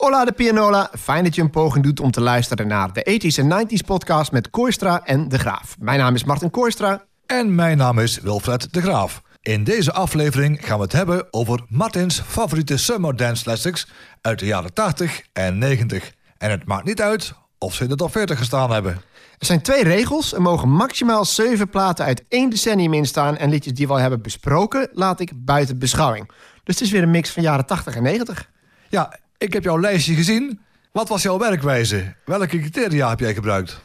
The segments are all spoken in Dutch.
Hola de pianola, fijn dat je een poging doet om te luisteren naar de 80s en 90s podcast met Kooistra en De Graaf. Mijn naam is Martin Kooistra. En mijn naam is Wilfred De Graaf. In deze aflevering gaan we het hebben over Martins favoriete Summer Dance Classics uit de jaren 80 en 90. En het maakt niet uit of ze in de top 40 gestaan hebben. Er zijn 2 regels. Er mogen maximaal 7 platen uit 1 decennium in staan en liedjes die we al hebben besproken laat ik buiten beschouwing. Dus het is weer een mix van jaren 80 en 90. Ja, ik heb jouw lijstje gezien. Wat was jouw werkwijze? Welke criteria heb jij gebruikt?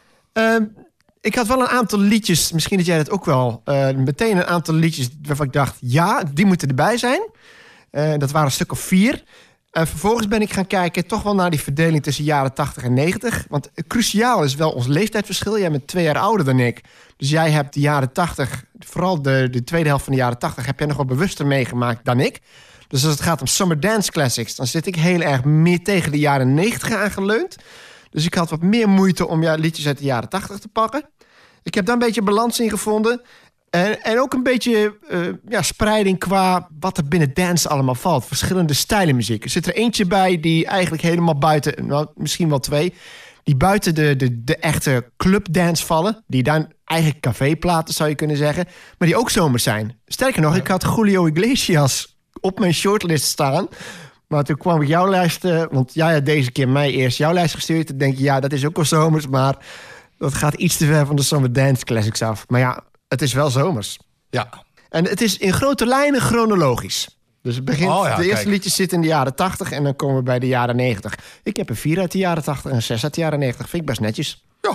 Ik had wel een aantal liedjes, misschien dat jij dat ook wel, meteen een aantal liedjes waarvan ik dacht, ja, die moeten erbij zijn. Dat waren een stuk of 4. En vervolgens ben ik gaan kijken toch wel naar die verdeling tussen jaren 80 en 90. Want cruciaal is wel ons leeftijdsverschil. Jij bent 2 jaar ouder dan ik. Dus jij hebt de jaren 80, vooral de tweede helft van de jaren 80... heb jij nog wel bewuster meegemaakt dan ik. Dus als het gaat om Summer Dance Classics, dan zit ik heel erg meer tegen de jaren 90 aangeleund. Dus ik had wat meer moeite om liedjes uit de jaren 80 te pakken. Ik heb daar een beetje balans in gevonden. En ook een beetje spreiding qua wat er binnen dance allemaal valt. Verschillende stijlen muziek. Er zit er eentje bij die eigenlijk helemaal buiten, nou, misschien wel 2... die buiten de echte clubdance vallen. Die dan eigenlijk caféplaten zou je kunnen zeggen. Maar die ook zomers zijn. Sterker nog, ik had Julio Iglesias op mijn shortlist staan. Maar toen kwam ik jouw lijst, want jij had deze keer mij eerst jouw lijst gestuurd. Dan denk je, ja, dat is ook wel zomers, maar dat gaat iets te ver van de Summer Dance Classics af. Maar ja, het is wel zomers. Ja. En het is in grote lijnen chronologisch. Dus het begint, de eerste liedjes zitten in de jaren 80 en dan komen we bij de jaren 90. Ik heb er 4 uit de jaren 80 en 6 uit de jaren 90. Vind ik best netjes. Ja.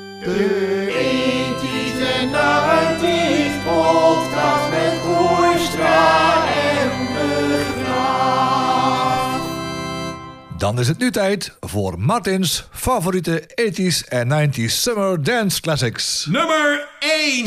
De 80's en 90's podcast met Kooistra en De Graaf. Dan is het nu tijd voor Martins favoriete 80s en 90s Summer Dance Classics. Nummer 1.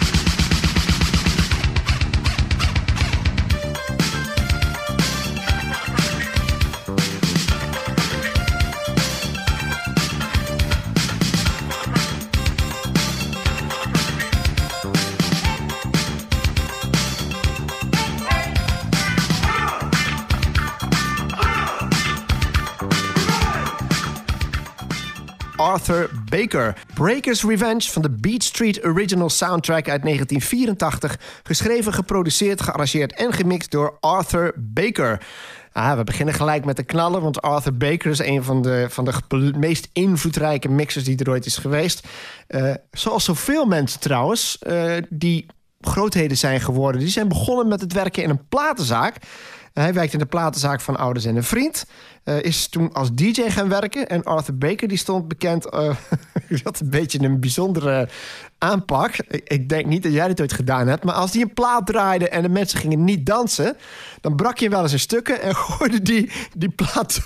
Arthur Baker. Breaker's Revenge van de Beat Street Original Soundtrack uit 1984. Geschreven, geproduceerd, gearrangeerd en gemixt door Arthur Baker. We beginnen gelijk met de knallen, want Arthur Baker is een van de meest invloedrijke mixers die er ooit is geweest. Zoals zoveel mensen trouwens, die grootheden zijn geworden. Die zijn begonnen met het werken in een platenzaak. Hij werkte in de platenzaak van ouders en een vriend. Is toen als DJ gaan werken. En Arthur Baker die stond bekend. Die had een beetje een bijzondere aanpak. Ik denk niet dat jij dit ooit gedaan hebt. Maar als die een plaat draaide en de mensen gingen niet dansen, dan brak je wel eens in stukken en gooide die plaat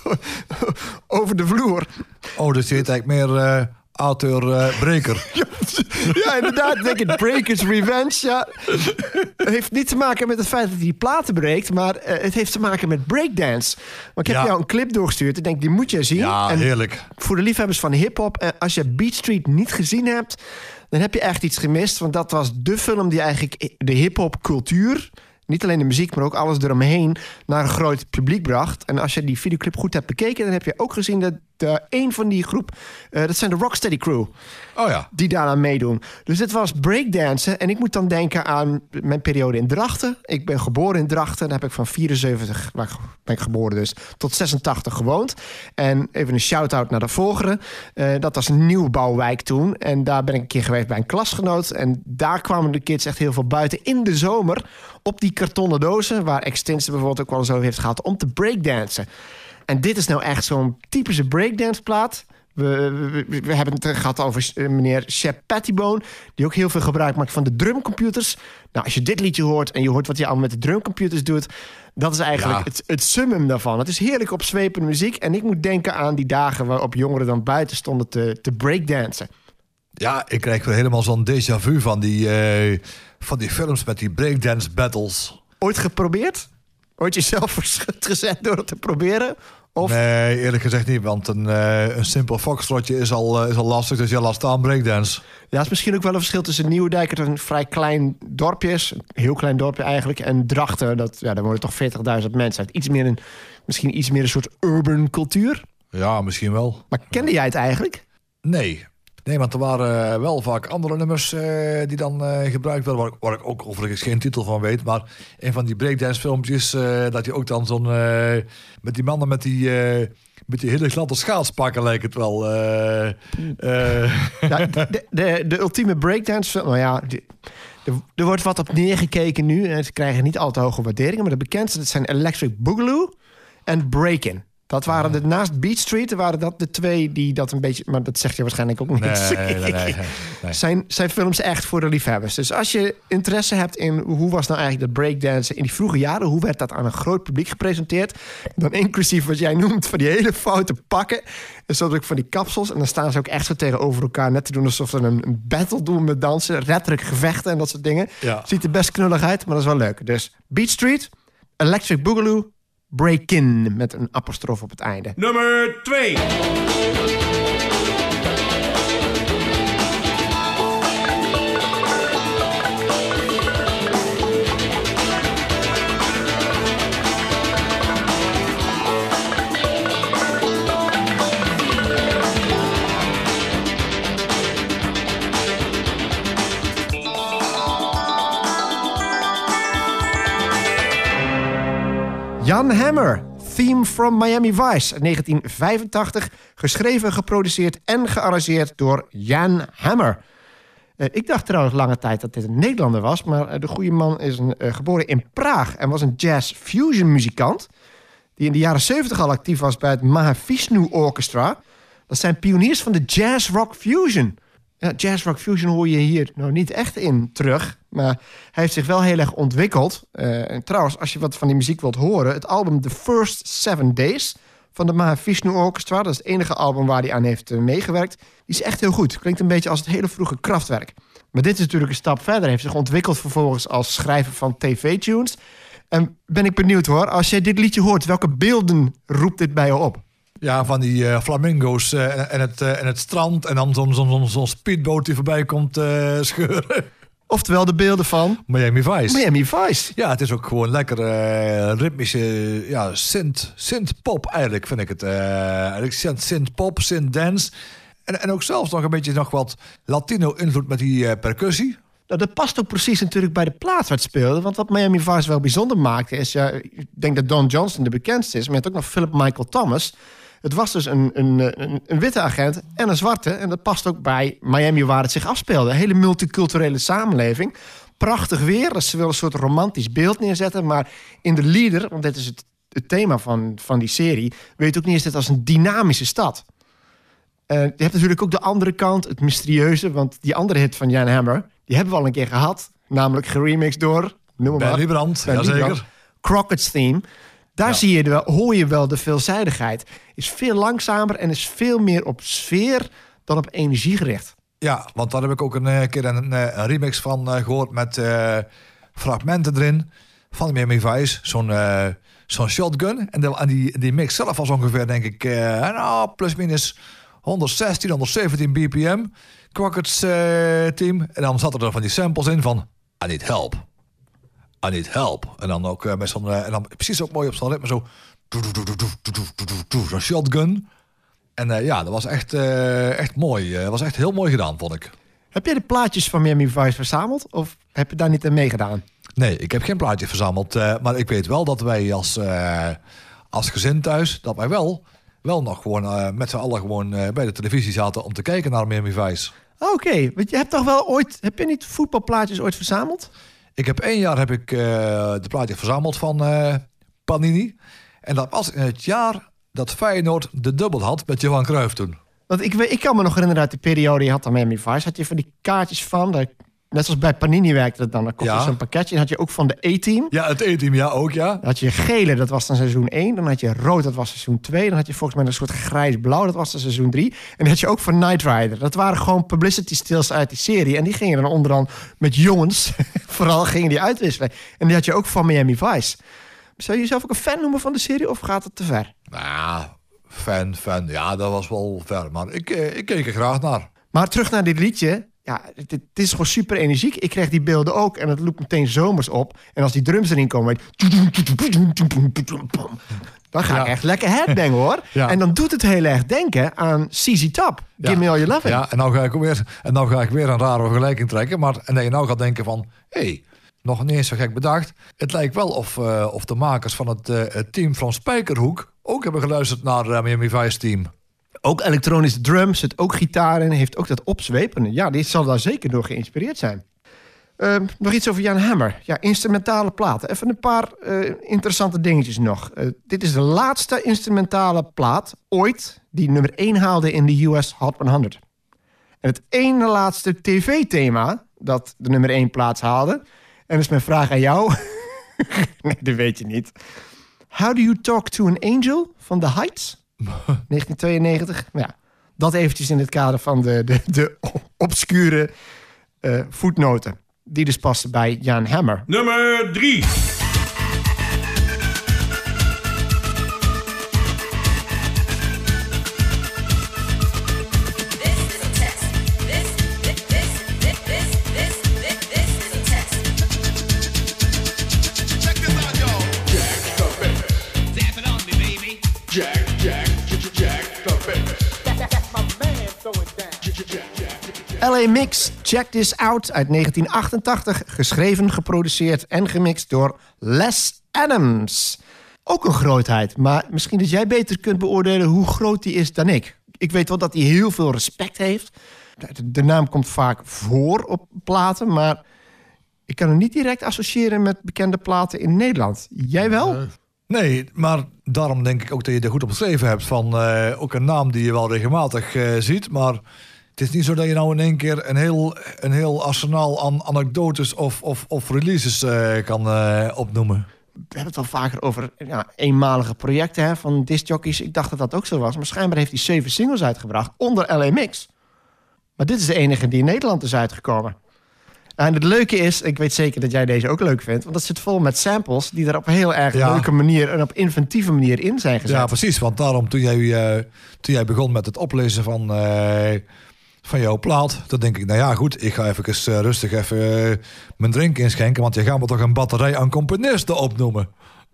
over de vloer. Oh, dus je heet eigenlijk meer Arthur Breaker. Ja, inderdaad, denk ik. Breaker's Revenge. Ja. Het heeft niet te maken met het feit dat hij die platen breekt, maar het heeft te maken met breakdance. Maar ik heb jou een clip doorgestuurd. Ik denk, die moet je zien. Ja, en heerlijk. Voor de liefhebbers van hip-hop, als je Beat Street niet gezien hebt, dan heb je echt iets gemist. Want dat was de film die eigenlijk de hip-hop cultuur, niet alleen de muziek, maar ook alles eromheen, naar een groot publiek bracht. En als je die videoclip goed hebt bekeken, dan heb je ook gezien dat een van die groep, dat zijn de Rocksteady Crew. Oh ja. Die daaraan meedoen. Dus dit was breakdansen. En ik moet dan denken aan mijn periode in Drachten. Ik ben geboren in Drachten. Dan heb ik van 74, waar ben ik geboren dus, tot 86 gewoond. En even een shout-out naar de Volgeren. Dat was een nieuwbouwwijk toen. En daar ben ik een keer geweest bij een klasgenoot. En daar kwamen de kids echt heel veel buiten in de zomer op die kartonnen dozen, waar Extinction bijvoorbeeld ook wel eens over heeft gehad, om te breakdansen. En dit is nou echt zo'n typische breakdance plaat. We hebben het gehad over meneer Shep Pettibone, die ook heel veel gebruik maakt van de drumcomputers. Nou, als je dit liedje hoort en je hoort wat hij allemaal met de drumcomputers doet, dat is eigenlijk het summum daarvan. Het is heerlijk opzwepende muziek. En ik moet denken aan die dagen waarop jongeren dan buiten stonden te breakdansen. Ja, ik krijg weer helemaal zo'n déjà vu van die films met die breakdance battles. Ooit geprobeerd? Ooit jezelf verschut gezet door het te proberen? Of? Nee, eerlijk gezegd niet. Want een simpel foxtrotje is al lastig. Dus ja, laat staan breakdance. Ja, het is misschien ook wel een verschil tussen Nieuwedijk, dat een vrij klein dorpje is. Een heel klein dorpje eigenlijk. En Drachten, daar wonen toch 40.000 mensen uit. Misschien iets meer een soort urban cultuur. Ja, misschien wel. Maar kende jij het eigenlijk? Nee, want er waren wel vaak andere nummers die dan gebruikt werden... Waar ik ook overigens geen titel van weet. Maar een van die breakdance filmpjes... dat je ook dan zo'n... met die mannen met die hele gladde schaatspakken lijkt het wel. Ja, de ultieme breakdance film... Nou ja, er wordt wat op neergekeken nu. En ze krijgen niet al te hoge waarderingen. Maar de bekendste dat zijn Electric Boogaloo en Breakin'. Dat waren naast Beat Street waren dat de twee die dat een beetje... Maar dat zegt je waarschijnlijk ook nog niet. Nee. Zijn films echt voor de liefhebbers. Dus als je interesse hebt in hoe was nou eigenlijk de breakdance in die vroege jaren... hoe werd dat aan een groot publiek gepresenteerd... dan inclusief wat jij noemt van die hele foute pakken... en soms ook van die kapsels. En dan staan ze ook echt zo tegenover elkaar... net te doen alsof ze een battle doen met dansen... letterlijk gevechten en dat soort dingen. Ja. Ziet er best knullig uit, maar dat is wel leuk. Dus Beat Street, Electric Boogaloo... Breakin' met een apostrof op het einde. Nummer 2. Jan Hammer, Theme from Miami Vice, 1985. Geschreven, geproduceerd en gearrangeerd door Jan Hammer. Ik dacht trouwens lange tijd dat dit een Nederlander was... maar de goede man is geboren in Praag... en was een jazz-fusion muzikant... die in de jaren 70 al actief was bij het Mahavishnu Orchestra. Dat zijn pioniers van de jazz-rock fusion... Ja, jazz-rock fusion hoor je hier nou niet echt in terug. Maar hij heeft zich wel heel erg ontwikkeld. En trouwens, als je wat van die muziek wilt horen... het album The First 7 Days van de Mahavishnu Orchestra... dat is het enige album waar hij aan heeft meegewerkt... die is echt heel goed. Klinkt een beetje als het hele vroege Kraftwerk. Maar dit is natuurlijk een stap verder. Hij heeft zich ontwikkeld vervolgens als schrijver van tv-tunes. En ben ik benieuwd hoor, als jij dit liedje hoort... welke beelden roept dit bij je op? Ja, van die flamingo's en het strand... en dan zo'n speedboot die voorbij komt scheuren. Oftewel de beelden van... Miami Vice. Miami Vice. Ja, het is ook gewoon lekker ritmische synth-pop eigenlijk, vind ik het. Synth-pop, synth-dance. En ook zelfs nog wat Latino-invloed met die percussie. Nou, dat past ook precies natuurlijk bij de plaat waar het speelde. Want wat Miami Vice wel bijzonder maakte is... Ja, ik denk dat Don Johnson de bekendste is... maar je hebt ook nog Philip Michael Thomas... Het was dus een witte agent en een zwarte. En dat past ook bij Miami waar het zich afspeelde. Een hele multiculturele samenleving. Prachtig weer. Dus ze willen een soort romantisch beeld neerzetten. Maar in de leader, want dit is het thema van die serie... weet ook niet eens dit als een dynamische stad. Je hebt natuurlijk ook de andere kant, het mysterieuze. Want die andere hit van Jan Hammer, die hebben we al een keer gehad. Namelijk geremixed door... Benny Brandt, jazeker. Crockett's Theme. Daar hoor je wel de veelzijdigheid. Is veel langzamer en is veel meer op sfeer dan op energie gericht. Ja, want daar heb ik ook een keer een remix van gehoord... met fragmenten erin van Miami Vice. Zo'n shotgun. En die mix zelf was ongeveer, denk ik... plus minus 116, 117 bpm. Crockett's team. En dan zat er van die samples in van... I need help. I need help. En dan ook met zo'n... en dan precies ook mooi op zo'n ritme, zo... Zo'n shotgun. En dat was echt mooi. Dat was echt heel mooi gedaan, vond ik. Heb jij de plaatjes van Miami Vice verzameld? Of heb je daar niet aan meegedaan? Nee, ik heb geen plaatjes verzameld. Maar ik weet wel dat wij als gezin thuis... dat wij wel nog gewoon met z'n allen gewoon bij de televisie zaten... om te kijken naar Miami Vice. Oké, want je hebt toch wel ooit... Heb je niet voetbalplaatjes ooit verzameld? Ik heb 1 jaar de plaatjes verzameld van Panini. En dat was in het jaar dat Feyenoord de dubbel had met Johan Cruijff toen. Want ik kan me nog herinneren uit die periode... je had dan Miami Vice, had je van die kaartjes van... net zoals bij Panini werkte het dan. Dan kocht je zo'n pakketje en had je ook van de E-team. Ja, het E-team, ja, ook, ja. Dan had je gele, dat was dan seizoen 1. Dan had je rood, dat was seizoen 2. Dan had je volgens mij een soort grijs-blauw, dat was dan seizoen 3. En dan had je ook van Knight Rider. Dat waren gewoon publicity stills uit die serie. En die gingen dan onderaan met jongens, vooral gingen die uitwisselen. En die had je ook van Miami Vice. Zou je jezelf ook een fan noemen van de serie of gaat het te ver? Nou, fan, ja, dat was wel ver. Maar ik keek er graag naar. Maar terug naar dit liedje. Ja, het is gewoon super energiek. Ik kreeg die beelden ook en het loopt meteen zomers op. En als die drums erin komen... dan ga ik echt lekker headbangen, hoor. Ja. En dan doet het heel erg denken aan ZZ Top. Give me all your loving. Ja, en nou ga ik weer een rare vergelijking trekken. Maar en dat je nou gaat denken van... nog niet eens zo gek bedacht. Het lijkt wel of de makers van het team van Spijkerhoek... ook hebben geluisterd naar Miami Vice Team. Ook elektronische drums, zit ook gitaar in, heeft ook dat opzwepende. Ja, dit zal daar zeker door geïnspireerd zijn. Nog iets over Jan Hammer. Ja, instrumentale platen. Even een paar interessante dingetjes nog. Dit is de laatste instrumentale plaat ooit die nummer 1 haalde in de US Hot 100. En het ene laatste tv-thema dat de nummer 1 plaats haalde. En dat is mijn vraag aan jou. Nee, dat weet je niet. How do you talk to an angel van The Heights? 1992. Ja, dat eventjes in het kader van de obscure voetnoten. Die dus passen bij Jan Hammer. Nummer 3. LA Mix, Check This Out uit 1988. Geschreven, geproduceerd en gemixt door Les Adams. Ook een grootheid, maar misschien dat jij beter kunt beoordelen hoe groot die is dan ik. Ik weet wel dat hij heel veel respect heeft. De naam komt vaak voor op platen, maar ik kan hem niet direct associëren met bekende platen in Nederland. Jij wel? Nee, maar daarom denk ik ook dat je er goed op geschreven hebt. Van ook een naam die je wel regelmatig ziet, maar... Het is niet zo dat je nou in één keer een heel arsenaal aan anekdotes of releases kan opnoemen. We hebben het al vaker over eenmalige projecten van discjockeys. Ik dacht dat dat ook zo was. Maar schijnbaar heeft hij 7 singles uitgebracht onder LA Mix. Maar dit is de enige die in Nederland is uitgekomen. En het leuke is, ik weet zeker dat jij deze ook leuk vindt... want dat zit vol met samples die er op een heel erg leuke manier... en op inventieve manier in zijn gezet. Ja, precies. Want daarom, toen jij begon met het oplezen van jouw plaat, dan denk ik, nou ja, goed, ik ga even rustig mijn drink inschenken, want je gaat me toch een batterij aan componisten opnoemen.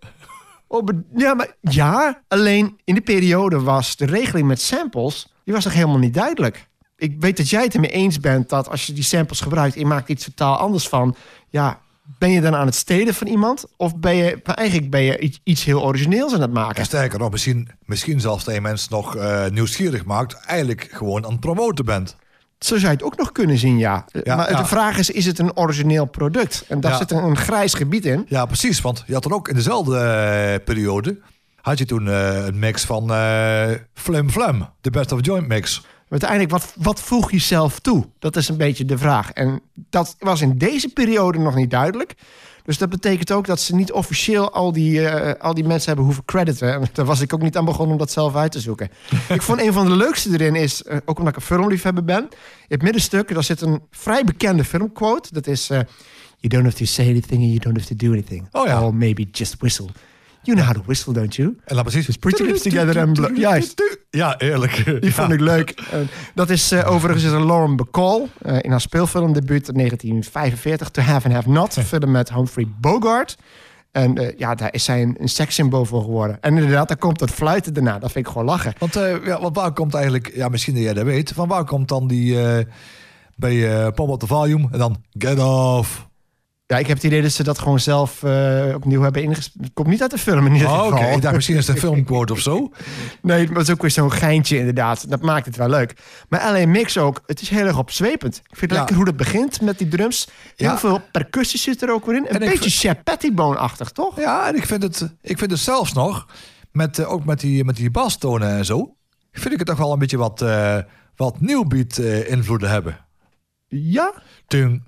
Alleen in de periode was de regeling met samples, die was toch helemaal niet duidelijk. Ik weet dat jij het ermee eens bent dat als je die samples gebruikt en je maakt iets totaal anders van, ben je dan aan het stelen van iemand? Of ben je iets heel origineels aan het maken? En sterker nog, misschien zelfs dat je mensen nog nieuwsgierig maakt, eigenlijk gewoon aan het promoten bent. Zo zou je het ook nog kunnen zien, ja. Maar de vraag is het een origineel product? En daar zit een grijs gebied in. Ja, precies, want je had er ook in dezelfde periode... had je toen een mix van Flim Flam, de Best of Joint mix. Uiteindelijk, wat voeg je zelf toe? Dat is een beetje de vraag. En dat was in deze periode nog niet duidelijk. Dus dat betekent ook dat ze niet officieel al die mensen hebben hoeven crediten. En daar was ik ook niet aan begonnen om dat zelf uit te zoeken. Ik vond een van de leukste erin is, ook omdat ik een filmliefhebber ben... in het middenstuk, daar zit een vrij bekende filmquote. Dat is, you don't have to say anything and you don't have to do anything. Oh ja. Or maybe just whistle. You know how to whistle, don't you? En dan precies. Just put your lips together and juist. Ja, eerlijk. Die vond ik leuk. Dat is overigens is een Lauren Bacall in haar speelfilmdebuut in 1945. To Have and Have Not. Een film met Humphrey Bogart. En daar is zij een sekssymbool voor geworden. En inderdaad, daar komt dat fluiten daarna. Dat vind ik gewoon lachen. Want waar komt eigenlijk... Ja, misschien dat jij dat weet. Van waar komt dan die... bij Pop Up The Volume en dan Get Off... Ja, ik heb het idee dat ze dat gewoon zelf opnieuw hebben ingespeeld. Het komt niet uit de film in ieder geval. Oké. Ik dacht misschien is het een filmquote of zo. Nee, maar het is ook weer zo'n geintje inderdaad. Dat maakt het wel leuk. Maar LA Mix ook, het is heel erg opzwepend. Ik vind het lekker hoe dat begint met die drums. Heel veel percussie zit er ook weer in. Een beetje Shep Pettibone-achtig, toch? Ja, en ik vind het zelfs nog, ook met die bastonen en zo, vind ik het toch wel een beetje wat Newbeat invloeden hebben. Ja? Tung.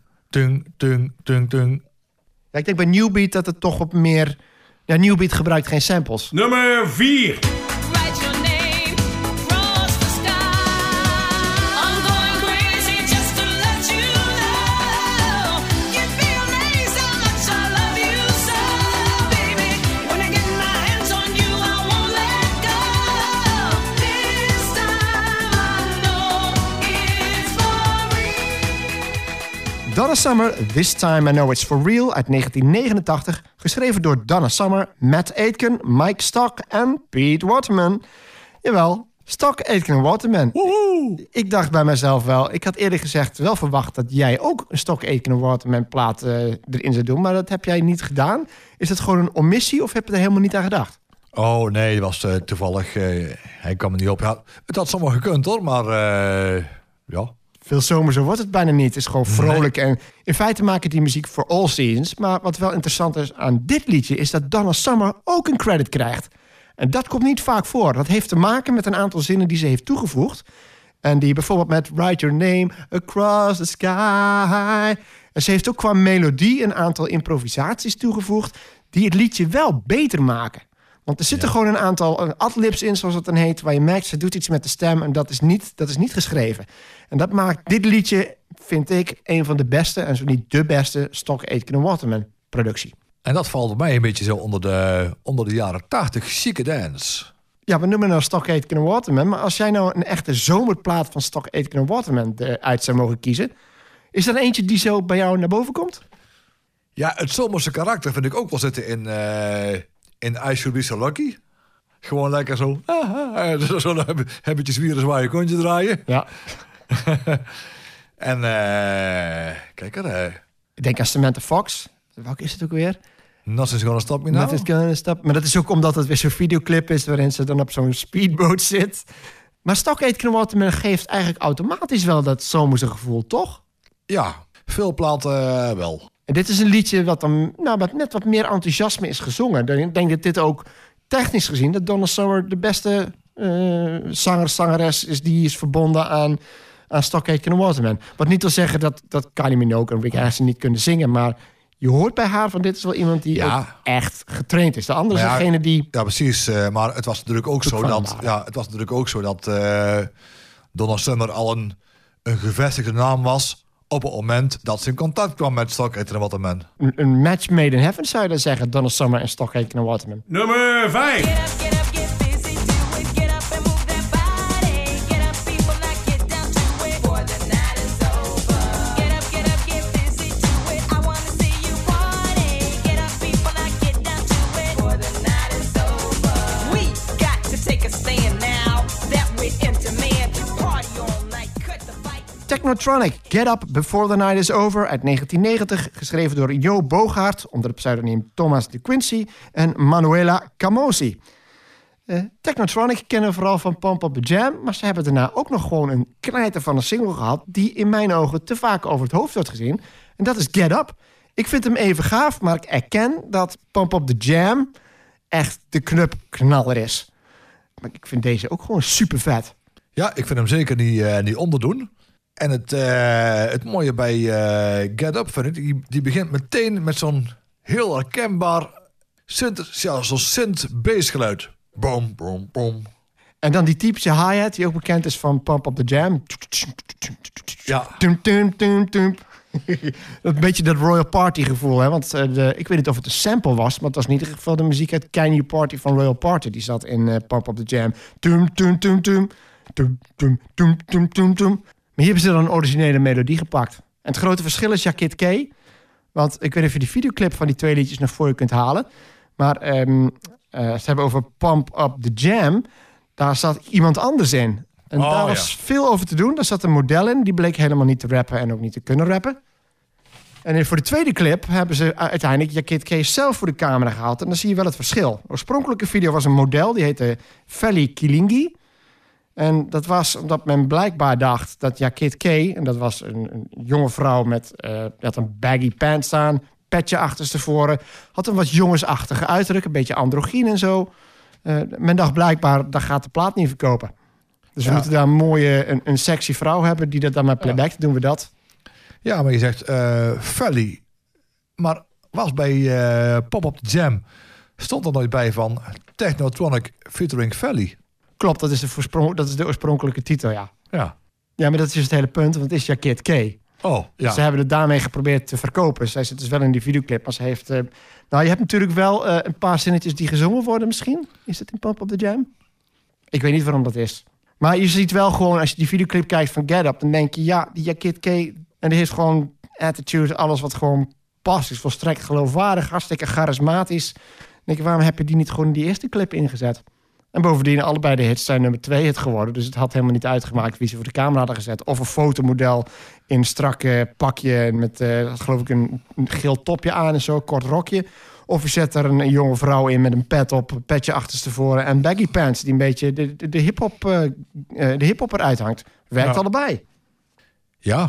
Ja, ik denk bij Newbeat dat het toch wat meer... Ja, Newbeat gebruikt geen samples. Nummer 4. Donna Summer, This Time I Know It's For Real uit 1989. Geschreven door Donna Summer, Matt Aitken, Mike Stock en Pete Waterman. Jawel, Stock, Aitken en Waterman. Woehoe! Ik dacht bij mezelf wel, ik had eerder gezegd wel verwacht dat jij ook een Stock, Aitken en Waterman plaat erin zou doen. Maar dat heb jij niet gedaan. Is dat gewoon een omissie of heb je er helemaal niet aan gedacht? Oh nee, dat was toevallig. Hij kwam er niet op. Ja, het had zomaar gekund hoor, maar ja. Veel zomer, zo wordt het bijna niet. Het is gewoon vrolijk. En in feite maken die muziek voor all seasons. Maar wat wel interessant is aan dit liedje is dat Donna Summer ook een credit krijgt. En dat komt niet vaak voor. Dat heeft te maken met een aantal zinnen die ze heeft toegevoegd. En die bijvoorbeeld met Write Your Name Across the Sky. En ze heeft ook qua melodie een aantal improvisaties toegevoegd die het liedje wel beter maken. Want er zitten gewoon een aantal adlibs in, zoals het dan heet, waar je merkt, ze doet iets met de stem en dat is niet geschreven. En dat maakt dit liedje, vind ik, een van de beste, en zo niet de beste, Stock, Aitken en Waterman productie. En dat valt bij mij een beetje zo onder de jaren 80 chique dance. Ja, we noemen nou Stock, Aitken en Waterman, maar als jij nou een echte zomerplaat van Stock, Aitken en Waterman uit zou mogen kiezen, is er eentje die zo bij jou naar boven komt? Ja, het zomerse karakter vind ik ook wel zitten in I Should Be So Lucky. Gewoon lekker zo. Zo heb je zwieren, zwaar je kontje draaien. Ja. En kijk er. Ik denk aan Samantha Fox. Welke is het ook weer? Nothing's Gonna Stop Me Now. Nothing's Gonna Stop. Maar dat is ook omdat het weer zo'n videoclip is waarin ze dan op zo'n speedboot zit. Maar Stock, Aitken en Waterman geeft eigenlijk automatisch wel dat zomerse gevoel, toch? Ja, veel platen wel. En dit is een liedje wat dan met net wat meer enthousiasme is gezongen. Ik denk dat dit ook technisch gezien, dat Donna Summer de beste zangeres is die is verbonden aan Stock, Aitken en Waterman. Wat niet wil zeggen dat Kylie Minogue en Rick Astley niet kunnen zingen, maar je hoort bij haar van dit is wel iemand die ook echt getraind is. De andere is degene die... Ja, precies. Maar het was natuurlijk ook zo dat Donna Summer al een gevestigde naam was op het moment dat ze in contact kwam met Stock, Aitken en Waterman. Een match made in heaven zou je dan zeggen, Donna Summer en Stock, Aitken en Waterman. Nummer 5. Technotronic, Get Up Before the Night Is Over uit 1990. Geschreven door Jo Bogaert onder het pseudoniem Thomas de Quincy en Manuela Camosi. Technotronic kennen we vooral van Pump Up the Jam, maar ze hebben daarna ook nog gewoon een knijter van een single gehad die in mijn ogen te vaak over het hoofd wordt gezien. En dat is Get Up. Ik vind hem even gaaf, maar ik erken dat Pump Up the Jam echt de knupknaller is. Maar ik vind deze ook gewoon super vet. Ja, ik vind hem zeker niet onderdoen. En het mooie bij Get Up vind ik, die begint meteen met zo'n heel herkenbaar zo'n synth-bassgeluid. Boom, boom, boom. En dan die typische hi-hat die ook bekend is van Pump Up the Jam. Ja. Een beetje dat Royal Party gevoel, hè? Want ik weet niet of het een sample was, maar het was in ieder geval de muziek uit Can You Party van Royal Party. Die zat in Pump Up the Jam. Maar hier hebben ze dan een originele melodie gepakt. En het grote verschil is Kid K. Want ik weet niet of je die videoclip van die twee liedjes nog voor je kunt halen. Maar ze hebben over Pump Up the Jam. Daar zat iemand anders in. En daar was veel over te doen. Daar zat een model in. Die bleek helemaal niet te rappen en ook niet te kunnen rappen. En voor de tweede clip hebben ze uiteindelijk Kid K zelf voor de camera gehaald. En dan zie je wel het verschil. De oorspronkelijke video was een model. Die heette Feli Kilingi. En dat was omdat men blijkbaar dacht dat Kid K, en dat was een jonge vrouw met had een baggy pants aan, petje achterstevoren, had een wat jongensachtige uiterlijk, een beetje androgyn en zo. Men dacht blijkbaar, dat gaat de plaat niet verkopen. Dus we moeten daar een mooie, een sexy vrouw hebben die dat dan maar playback, doen we dat. Ja, maar je zegt Feli, maar was bij Pop Up the Jam, stond er nooit bij van Technotronic featuring Feli? Klopt, dat is de oorspronkelijke titel, ja. Ja. Ja, maar dat is dus het hele punt, want het is Kid K. Oh, ja. Ze hebben het daarmee geprobeerd te verkopen. Zij zit dus wel in die videoclip, maar ze heeft... je hebt natuurlijk wel een paar zinnetjes die gezongen worden misschien. Is het in Pump Up the Jam? Ik weet niet waarom dat is. Maar je ziet wel gewoon, als je die videoclip kijkt van Get Up, dan denk je, ja, die Kid K... en die heeft gewoon attitude, alles wat gewoon past, is volstrekt geloofwaardig, hartstikke charismatisch. Dan denk ik, waarom heb je die niet gewoon in die eerste clip ingezet? En bovendien, allebei de hits zijn nummer 2 hit geworden. Dus het had helemaal niet uitgemaakt wie ze voor de camera hadden gezet. Of een fotomodel in een strakke pakje met, geloof ik, een geel topje aan en zo, kort rokje. Of je zet er een jonge vrouw in met een pet op, een petje achterstevoren en baggy pants die een beetje de hip-hop eruit hangt. Werkt allebei. Ja.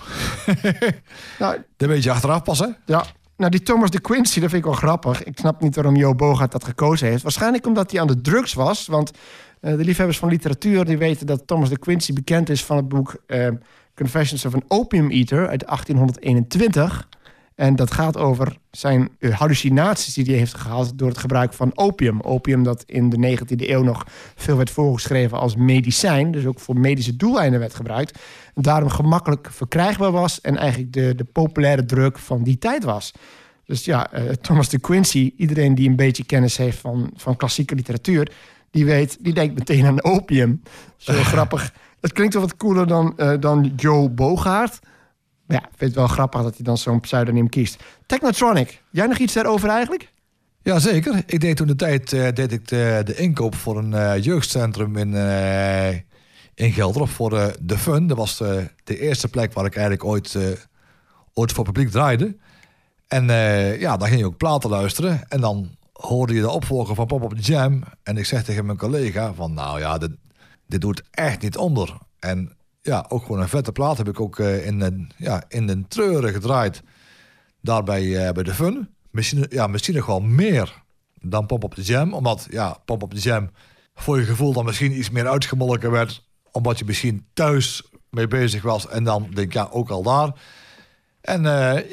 Nou, Een beetje achteraf pas, hè? ja. Nou, die Thomas de Quincey, dat vind ik wel grappig. Ik snap niet waarom Jo Bogaert dat gekozen heeft. Waarschijnlijk omdat hij aan de drugs was. Want de liefhebbers van literatuur die weten dat Thomas de Quincey bekend is van het boek Confessions of an Opium Eater uit 1821. En dat gaat over zijn hallucinaties die hij heeft gehad door het gebruik van opium. Opium dat in de 19e eeuw nog veel werd voorgeschreven als medicijn. Dus ook voor medische doeleinden werd gebruikt. En daarom gemakkelijk verkrijgbaar was en eigenlijk de populaire drug van die tijd was. Dus ja, Thomas de Quincey, iedereen die een beetje kennis heeft van klassieke literatuur, die denkt meteen aan opium. Zo grappig. Het klinkt wel wat cooler dan Jo Bogaert. Ja, ik vind het wel grappig dat hij dan zo'n pseudoniem kiest. Technotronic, jij nog iets daarover eigenlijk? Jazeker. Ik deed toen de tijd de inkoop voor een jeugdcentrum in Geldrop voor de Fun. Dat was de eerste plek waar ik eigenlijk ooit voor publiek draaide. En dan ging je ook platen luisteren. En dan hoorde je de opvolger van Pop Up The Jam. En ik zeg tegen mijn collega van, nou ja, dit doet echt niet onder. En ja, ook gewoon een vette plaat heb ik ook in den treuren gedraaid. Daar bij de Fun. Misschien nog wel meer dan Pop Up The Jam. Omdat Pop Up The Jam voor je gevoel dan misschien iets meer uitgemolken werd. Omdat je misschien thuis mee bezig was. En dan denk ik, ook al daar. En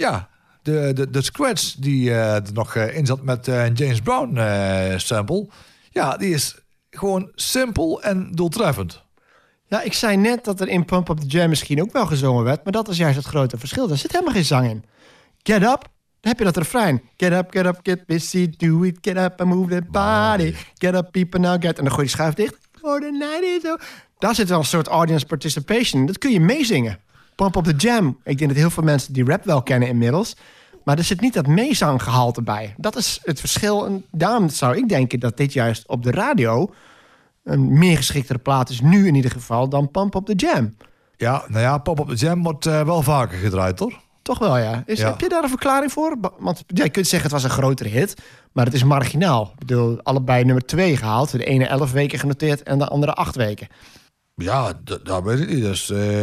de scratch die er nog in zat met een James Brown sample. Ja, die is gewoon simpel en doeltreffend. Ja, ik zei net dat er in Pump Up The Jam misschien ook wel gezongen werd. Maar dat is juist het grote verschil. Daar zit helemaal geen zang in. Get up, dan heb je dat refrein. Get up, get busy, do it. Get up and move the body. Get up, people now get. En dan gooi je die schuif dicht. For the night is over. Daar zit wel een soort audience participation. Dat kun je meezingen. Pump Up The Jam. Ik denk dat heel veel mensen die rap wel kennen inmiddels. Maar er zit niet dat meezanggehalte bij. Dat is het verschil. En daarom zou ik denken dat dit juist op de radio een meer geschiktere plaat is, nu in ieder geval, dan Pump Up The Jam. Ja, nou ja, Pop Up The Jam wordt wel vaker gedraaid, hoor. Toch wel, ja. Heb je daar een verklaring voor? Want je kunt zeggen het was een grotere hit, maar het is marginaal. Ik bedoel, allebei nummer 2 gehaald. De ene 11 weken genoteerd en de andere 8 weken. Ja, dat weet ik niet. Dus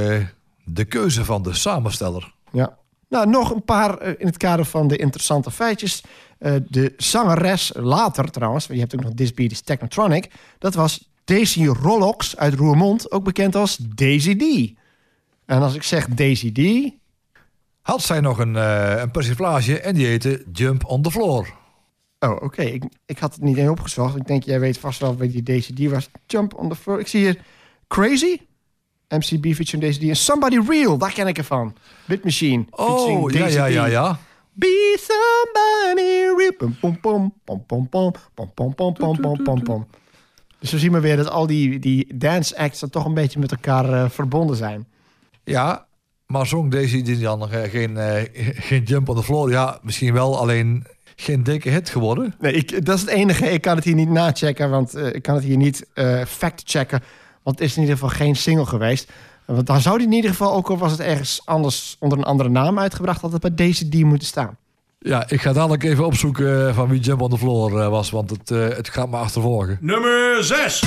de keuze van de samensteller. Ja. Nou, nog een paar in het kader van de interessante feitjes. De zangeres later trouwens, je hebt ook nog This Beat is Technotronic. Dat was Daisy Rollocks uit Roermond, ook bekend als Daisy D. En als ik zeg Daisy D, had zij nog een persiflage en die heette Jump on the Floor. Oh, oké. Ik had het niet eens opgezocht. Ik denk, jij weet vast wel wie die Daisy D was. Jump on the Floor. Ik zie hier Crazy, MCB featuring Daisy D en Somebody Real, daar ken ik ervan. Beat Machine featuring Daisy D. Ja. Be somebody real. Pom pom pom pom pom pom pom pom pom pom pom pom. Dus zo zien we weer dat al die dance acts dan toch een beetje met elkaar verbonden zijn. Ja, maar zong Daisy D dan geen Jump on the Floor? Ja, misschien wel, alleen geen dikke hit geworden. Nee, dat is het enige. Ik kan het hier niet nachecken, want ik kan het hier niet fact-checken. Want het is in ieder geval geen single geweest. Want dan zou die in ieder geval, ook al was het ergens anders onder een andere naam uitgebracht, had het bij Daisy D moeten staan. Ja, ik ga dadelijk even opzoeken van wie Jump on the Floor was, want het gaat me achtervolgen. Nummer 6.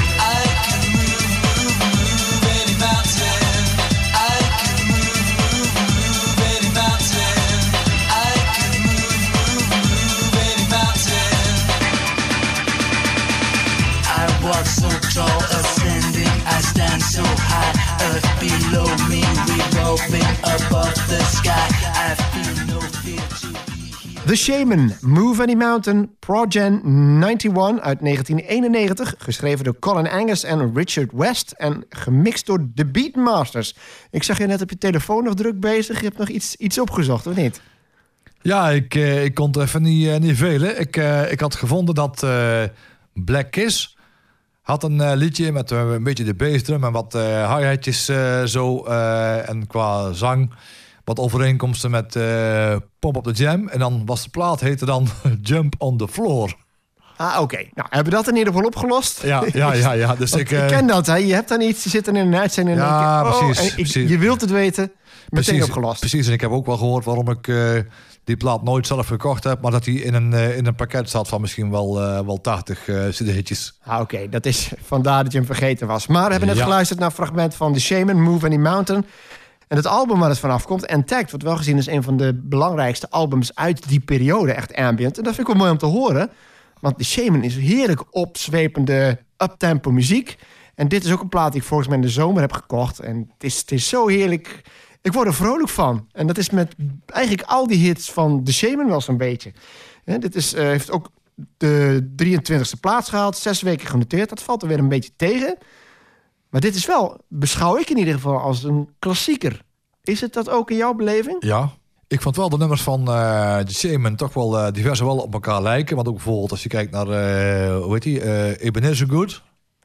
So tall, ascending, I stand so high. Earth below me, revolving above the sky. I feel no fear to be here. The Shaman, Move Any Mountain, Progen 91 uit 1991. Geschreven door Colin Angus en Richard West. En gemixt door The Beatmasters. Ik zag je net op je telefoon nog druk bezig. Je hebt nog iets opgezocht, of niet? Ja, ik kon het even niet velen. Ik had gevonden dat Black Kiss had een liedje met een beetje de bassdrum en wat hi-hatjes zo. En qua zang wat overeenkomsten met Pump Up the Jam. En dan was de plaat, heette dan Jump on the Floor. Oké. Nou, hebben we dat in ieder geval opgelost? Ja. Dus ik ken dat, hè? Je hebt dan iets, je zit dan in een uitzending en Ja, denk je, precies. je wilt het weten, meteen opgelost. Precies, en ik heb ook wel gehoord waarom ik die plaat nooit zelf gekocht heb, maar dat hij in een pakket zat van misschien wel 80 cd-hitjes. Oké, dat is vandaar dat je hem vergeten was. Maar we hebben net geluisterd naar een fragment van The Shaman, Move Any Mountain. En het album waar het vanaf komt, Intact, wordt wel gezien als een van de belangrijkste albums uit die periode, echt ambient. En dat vind ik wel mooi om te horen, want The Shaman is heerlijk opzwepende uptempo muziek. En dit is ook een plaat die ik volgens mij in de zomer heb gekocht. En het is zo heerlijk. Ik word er vrolijk van. En dat is met eigenlijk al die hits van The Shaman wel zo'n beetje. Dit heeft ook de 23e plaats gehaald. 6 weken genoteerd. Dat valt er weer een beetje tegen. Maar dit is wel, beschouw ik in ieder geval als een klassieker. Is het dat ook in jouw beleving? Ja. Ik vond wel de nummers van The Shaman toch wel divers wel op elkaar lijken. Want ook bijvoorbeeld als je kijkt naar, hoe heet die? Ebenezer Good.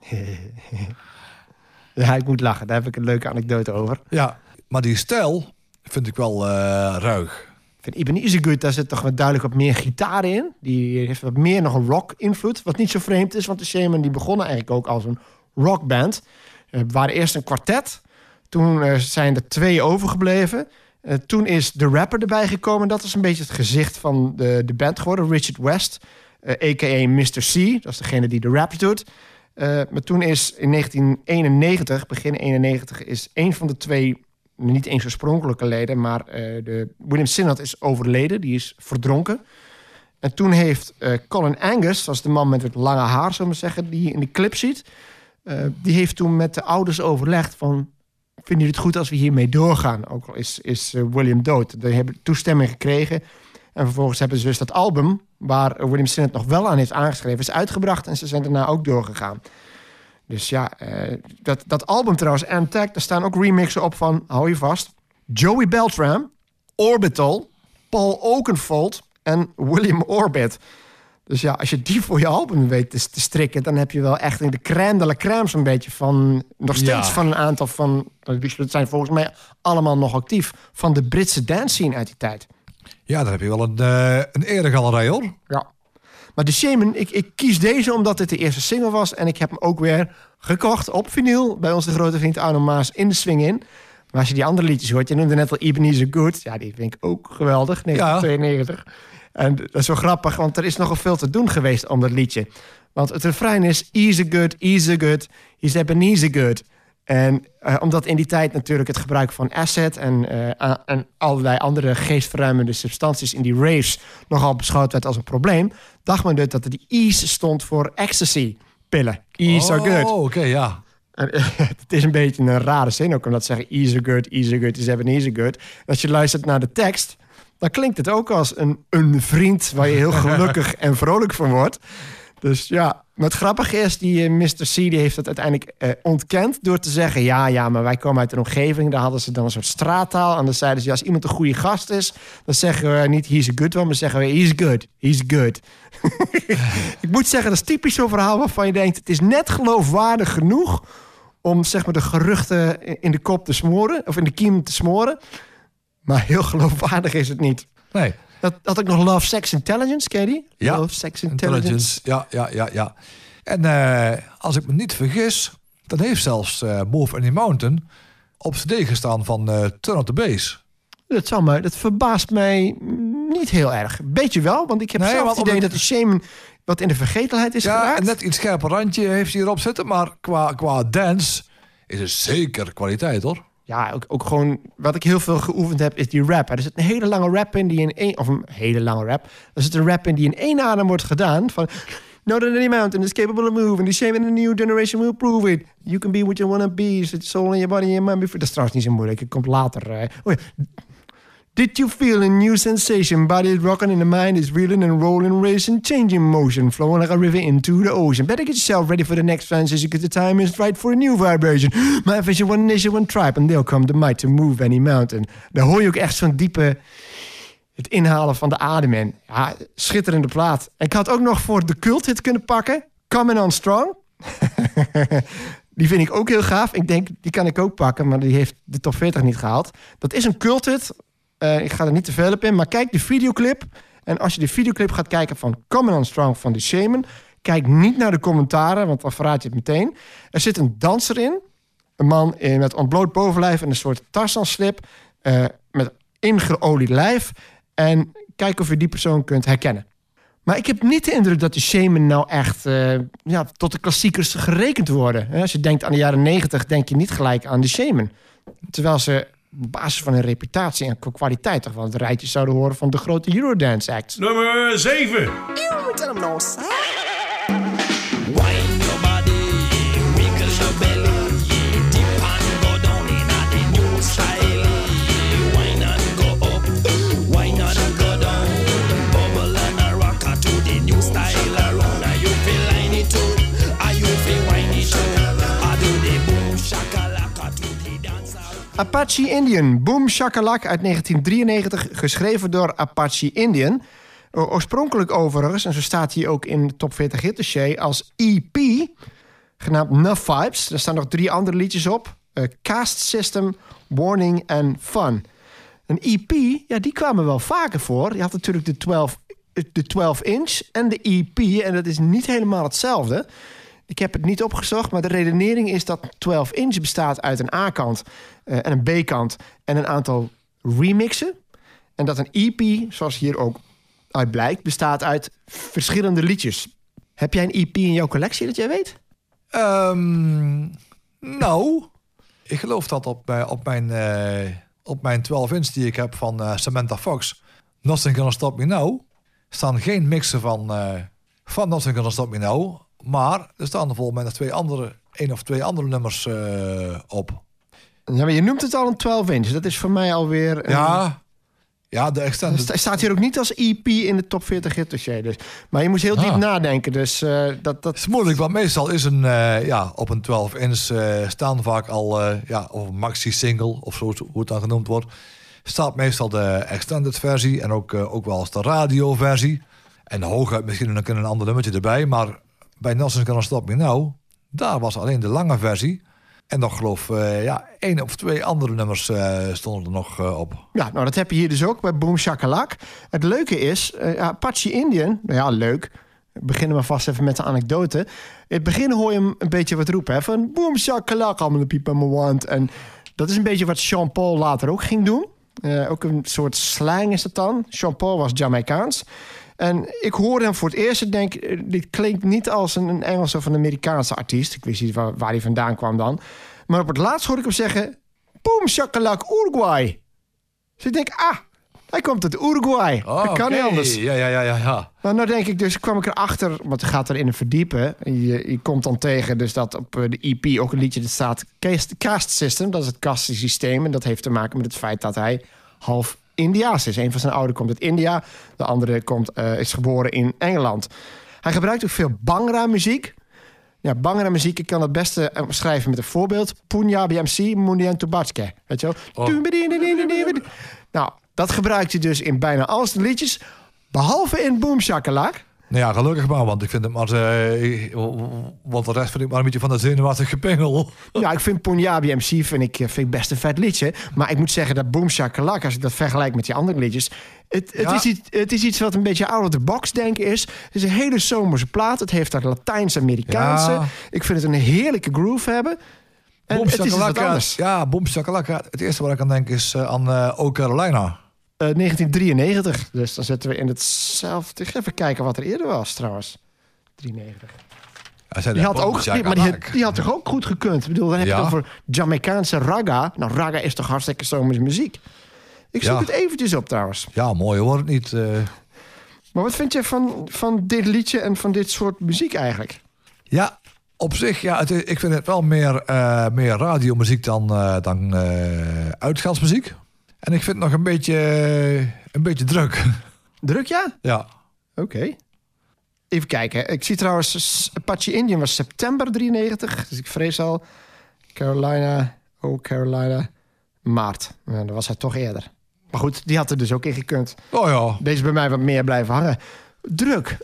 Ja, ik moet lachen. Daar heb ik een leuke anekdote over. Ja, maar die stijl vind ik wel ruig. Ik vind Ebenezer Good, daar zit toch wat duidelijk wat meer gitaar in. Die heeft wat meer nog een rock-invloed. Wat niet zo vreemd is, want de Shaman die begonnen eigenlijk ook als een rockband. We waren eerst een kwartet. Toen zijn er 2 overgebleven. Toen is de rapper erbij gekomen. Dat is een beetje het gezicht van de band geworden. Richard West, a.k.a. Mr. C. Dat is degene die de raps doet. Maar toen is in 1991, begin 91, is een van de 2, niet eens oorspronkelijke leden, maar William Sinnott is overleden. Die is verdronken. En toen heeft Colin Angus, dat is de man met het lange haar, zullen we zeggen, die je in de clip ziet, die heeft toen met de ouders overlegd van, vinden jullie het goed als we hiermee doorgaan? Ook al is William dood. Die hebben toestemming gekregen. En vervolgens hebben ze dus dat album, waar William Sinnott nog wel aan heeft aangeschreven, is uitgebracht. En ze zijn daarna ook doorgegaan. Dus ja, dat album trouwens, Intact, daar staan ook remixen op van, hou je vast, Joey Beltram, Orbital, Paul Oakenfold en William Orbit. Dus ja, als je die voor je album weet te strikken, dan heb je wel echt in de crème de la crème zo'n beetje van, nog steeds van een aantal van, dat zijn volgens mij allemaal nog actief, van de Britse dance scene uit die tijd. Ja, daar heb je wel een eregalerij, hoor. Ja. Maar The Shaman, ik kies deze omdat het de eerste single was. En ik heb hem ook weer gekocht op vinyl bij onze grote vriend Arno Maas in de swing in. Maar als je die andere liedjes hoort, je noemde net al Ebenezer Good. Ja, die vind ik ook geweldig, 1992. Ja. En dat is wel grappig, want er is nogal veel te doen geweest om dat liedje. Want het refrein is Easy Good, he's Ebenezer Good. En omdat in die tijd natuurlijk het gebruik van acid en allerlei andere geestverruimende substanties in die raves nogal beschouwd werd als een probleem, dacht men dus dat de E's stond voor ecstasy-pillen. E's are good. Oh, oké, ja. En, het is een beetje een rare zin ook om dat te zeggen. Easy good, is Ebenezer Good. Als je luistert naar de tekst, dan klinkt het ook als een vriend waar je heel gelukkig en vrolijk van wordt. Dus ja, maar het grappige is, die Mr. C die heeft het uiteindelijk ontkend door te zeggen, ja, maar wij komen uit een omgeving, daar hadden ze dan een soort straattaal. En dan zeiden ze, als iemand een goede gast is, dan zeggen we niet he's a good one, maar zeggen we he's good. Ik moet zeggen, dat is typisch zo'n verhaal waarvan je denkt, het is net geloofwaardig genoeg om zeg maar de geruchten in de kop te smoren, of in de kiem te smoren. Maar heel geloofwaardig is het niet. Nee. Dat had ik nog Love, Sex, Intelligence, ken je die? Ja, Love, Sex, Intelligence. Ja. En als ik me niet vergis, dan heeft zelfs Move Any Mountain op cd gestaan van Turn Up The Bass. Dat verbaast mij niet heel erg. Beetje wel, want ik heb zelf het idee dat de Shaman wat in de vergetelheid is geraakt. Ja, net iets scherper randje heeft hij erop zitten, maar qua dance is het zeker kwaliteit, hoor. Ja, ook gewoon, wat ik heel veel geoefend heb, is die rap. Er zit een hele lange rap in die in één... Of een hele lange rap. Er zit een rap in die in één adem wordt gedaan. Van, know that any mountain is capable of moving. The shame in the new generation will prove it. You can be what you wanna be. It's soul in your body and your mind. Dat is trouwens niet zo moeilijk. Het komt later. Did you feel a new sensation? Body rocking in the mind is reeling and rolling, racing, changing motion, flowing like a river into the ocean. Better get yourself ready for the next transition, because the time is right for a new vibration. My vision, one nation, one tribe, and they'll come the might to move any mountain. Daar hoor je ook echt zo'n diepe, het inhalen van de adem in. Ja, schitterende plaat. En ik had ook nog voor de culthit kunnen pakken, Coming On Strong. Die vind ik ook heel gaaf. Ik denk, die kan ik ook pakken, maar die heeft de top 40 niet gehaald. Dat is een culthit. Ik ga er niet te veel op in, maar kijk de videoclip. En als je de videoclip gaat kijken van Coming On Strong van The Shaman... kijk niet naar de commentaren, want dan verraad je het meteen. Er zit een danser in. Een man met ontbloot bovenlijf en een soort Tarzan-slip... met ingeolied lijf. En kijk of je die persoon kunt herkennen. Maar ik heb niet de indruk dat de Shaman nou echt tot de klassiekers gerekend worden. Als je denkt aan de jaren 90, denk je niet gelijk aan de Shaman. Terwijl ze op basis van hun reputatie en kwaliteit toch wel het rijtje zouden horen van de grote Eurodance acts. Nummer 7. Wine your body, wiggle your belly, dip and go down in the new style. Wine and go up, wine and go down, bubble and a rock to the new style around. Are you feel line it too? Are you feel wine it too? I do the boom shakalaka to the dance. Apache Indian, Boom Shakalak uit 1993, geschreven door Apache Indian. Oorspronkelijk overigens, en zo staat hij ook in de top 40 hit dossier, als EP, genaamd Nuff Vibes. Er staan nog 3 andere liedjes op. Caste System, Warning en Fun. Een EP, ja, die kwamen wel vaker voor. Je had natuurlijk de 12-inch en de EP, en dat is niet helemaal hetzelfde. Ik heb het niet opgezocht, maar de redenering is dat 12-inch bestaat uit een A-kant en een B-kant en een aantal remixen. En dat een EP, zoals hier ook uit blijkt, bestaat uit verschillende liedjes. Heb jij een EP in jouw collectie dat jij weet? Nou, ik geloof dat op mijn 12-inch die ik heb van Samantha Fox, Nothing Gonna Stop Me Now, staan geen mixen van Nothing Gonna Stop Me Now, maar er staan er volgens mij nog 1 of 2 andere nummers op. Ja, maar je noemt het al een 12-inch. Dat is voor mij alweer Ja, de extended. Het staat hier ook niet als EP in de top 40 hit dossier. Dus. Maar je moest heel diep nadenken. Dus dat is moeilijk, want meestal is op een 12-inch staan vaak al of een maxi-single, of zo hoe het dan genoemd wordt, staat meestal de extended versie en ook wel eens de radioversie. En hooguit misschien een ander nummertje erbij. Maar bij Nothing Gonna Stop Me Now, daar was alleen de lange versie. En nog geloof 1 of 2 andere nummers stonden er nog op. Ja, nou dat heb je hier dus ook bij Boom Shakalak. Het leuke is, Apache Indian, nou ja, leuk. Beginnen we vast even met de anekdote. In het begin hoor je hem een beetje wat roepen. Hè, van Boom Shakalak, I'm the people I want. En dat is een beetje wat Sean Paul later ook ging doen. Ook een soort slang is het dan. Sean Paul was Jamaicaans. En ik hoorde hem voor het eerst en denk, dit klinkt niet als een Engelse of een Amerikaanse artiest. Ik wist niet waar hij vandaan kwam dan. Maar op het laatst hoorde ik hem zeggen, Boom Shakalak Uruguay. Dus ik denk, hij komt uit Uruguay. Dat kan niet anders. Ja. Nou denk ik dus, kwam ik erachter, want je gaat erin verdiepen. Je komt dan tegen dus dat op de EP ook een liedje dat staat Caste System. Dat is het kastensysteem. En dat heeft te maken met het feit dat hij half Indiaas is. Een van zijn ouders komt uit India. De andere is geboren in Engeland. Hij gebruikt ook veel Bhangra muziek. Ja, Bhangra muziek, ik kan het beste schrijven met een voorbeeld. Punjabi MC, Mundian Tubachke. Weet je wel? Nou, dat gebruikt hij dus in bijna al zijn liedjes. Behalve in Boom Shakalak. Nou ja, gelukkig maar, want ik vind het maar... want de rest vind ik maar een beetje van de zenuwachtige gepingel. Ja, ik vind Punjabi MC vind ik best een vet liedje. Maar ik moet zeggen dat Boom Shakalak, als ik dat vergelijk met die andere liedjes... Het is iets wat een beetje out of the box denken is. Het is een hele zomerse plaat. Het heeft dat Latijns-Amerikaanse. Ja. Ik vind het een heerlijke groove hebben. En Boom het is wat anders. Ja, Boom Shakalaka. Het eerste waar ik aan denk is aan O Carolina. 1993. Dus dan zitten we in hetzelfde. Even kijken wat er eerder was trouwens. 93. Ja, die had toch ook goed gekund? Ik bedoel, dan heb je het over Jamaicaanse ragga. Nou, ragga is toch hartstikke zomerse muziek. Ik zoek het eventjes op trouwens. Ja, mooi hoor het niet. Maar wat vind je van dit liedje en van dit soort muziek eigenlijk? Ja, op zich, ik vind het wel meer radiomuziek dan uitgaansmuziek. En ik vind het nog een beetje druk. Druk, ja? Ja. Oké. Even kijken. Ik zie trouwens, Apache Indian was september 93. Dus ik vrees al Carolina, maart. Nou, dan was hij toch eerder. Maar goed, die had er dus ook in gekund. Oh ja. Deze is bij mij wat meer blijven hangen. Druk.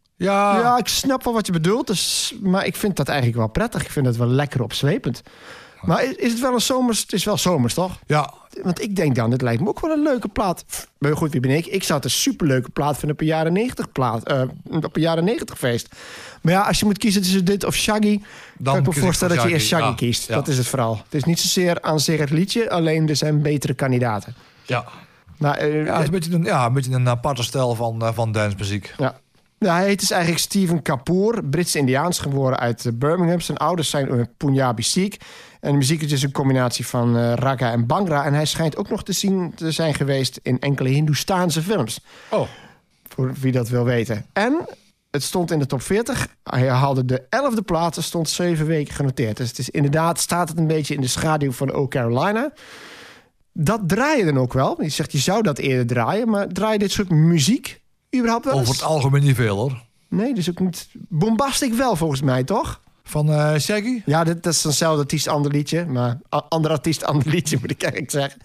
Ja, ik snap wel wat je bedoelt. Dus, maar ik vind dat eigenlijk wel prettig. Ik vind het wel lekker opzwepend. Maar is het wel een zomers? Het is wel zomers, toch? Ja, Want ik denk dan, dit lijkt me ook wel een leuke plaat. Maar goed, wie ben ik? Ik zou het een superleuke plaat vinden op een jaren 90 op een jaren 90 feest. Maar ja, als je moet kiezen tussen dit of Shaggy, kan ik me kies ik voorstellen dat voor je eerst Shaggy Shaggy. Ja. kiest. Ja. Dat is het vooral. Het is niet zozeer aan zich het liedje, alleen er zijn betere kandidaten. ja. Maar, Ja, het is een beetje een aparte stijl van dancemuziek. ja. Ja, hij heet dus eigenlijk Steven Kapoor, Brits-Indiaans, geboren uit Birmingham. Zijn ouders zijn Punjabi Sikh. En de muziek is dus een combinatie van ragga en bhangra. En hij schijnt ook nog te zijn geweest in enkele Hindoestaanse films. Oh. Voor wie dat wil weten. En het stond in de top 40. Hij haalde de 11e plaats. Er stond 7 weken genoteerd. Dus het is inderdaad, staat het een beetje in de schaduw van O Carolina. Dat draai je dan ook wel. Je zegt, je zou dat eerder draaien. Maar draai je dit soort muziek überhaupt wel eens? Over het algemeen niet veel, hoor. Nee, dus ook niet... Bombastic wel, volgens mij, toch? Van Shaggy? Ja, dat is eenzelfde artiest, ander liedje. Maar ander artiest, ander liedje, moet ik eigenlijk zeggen.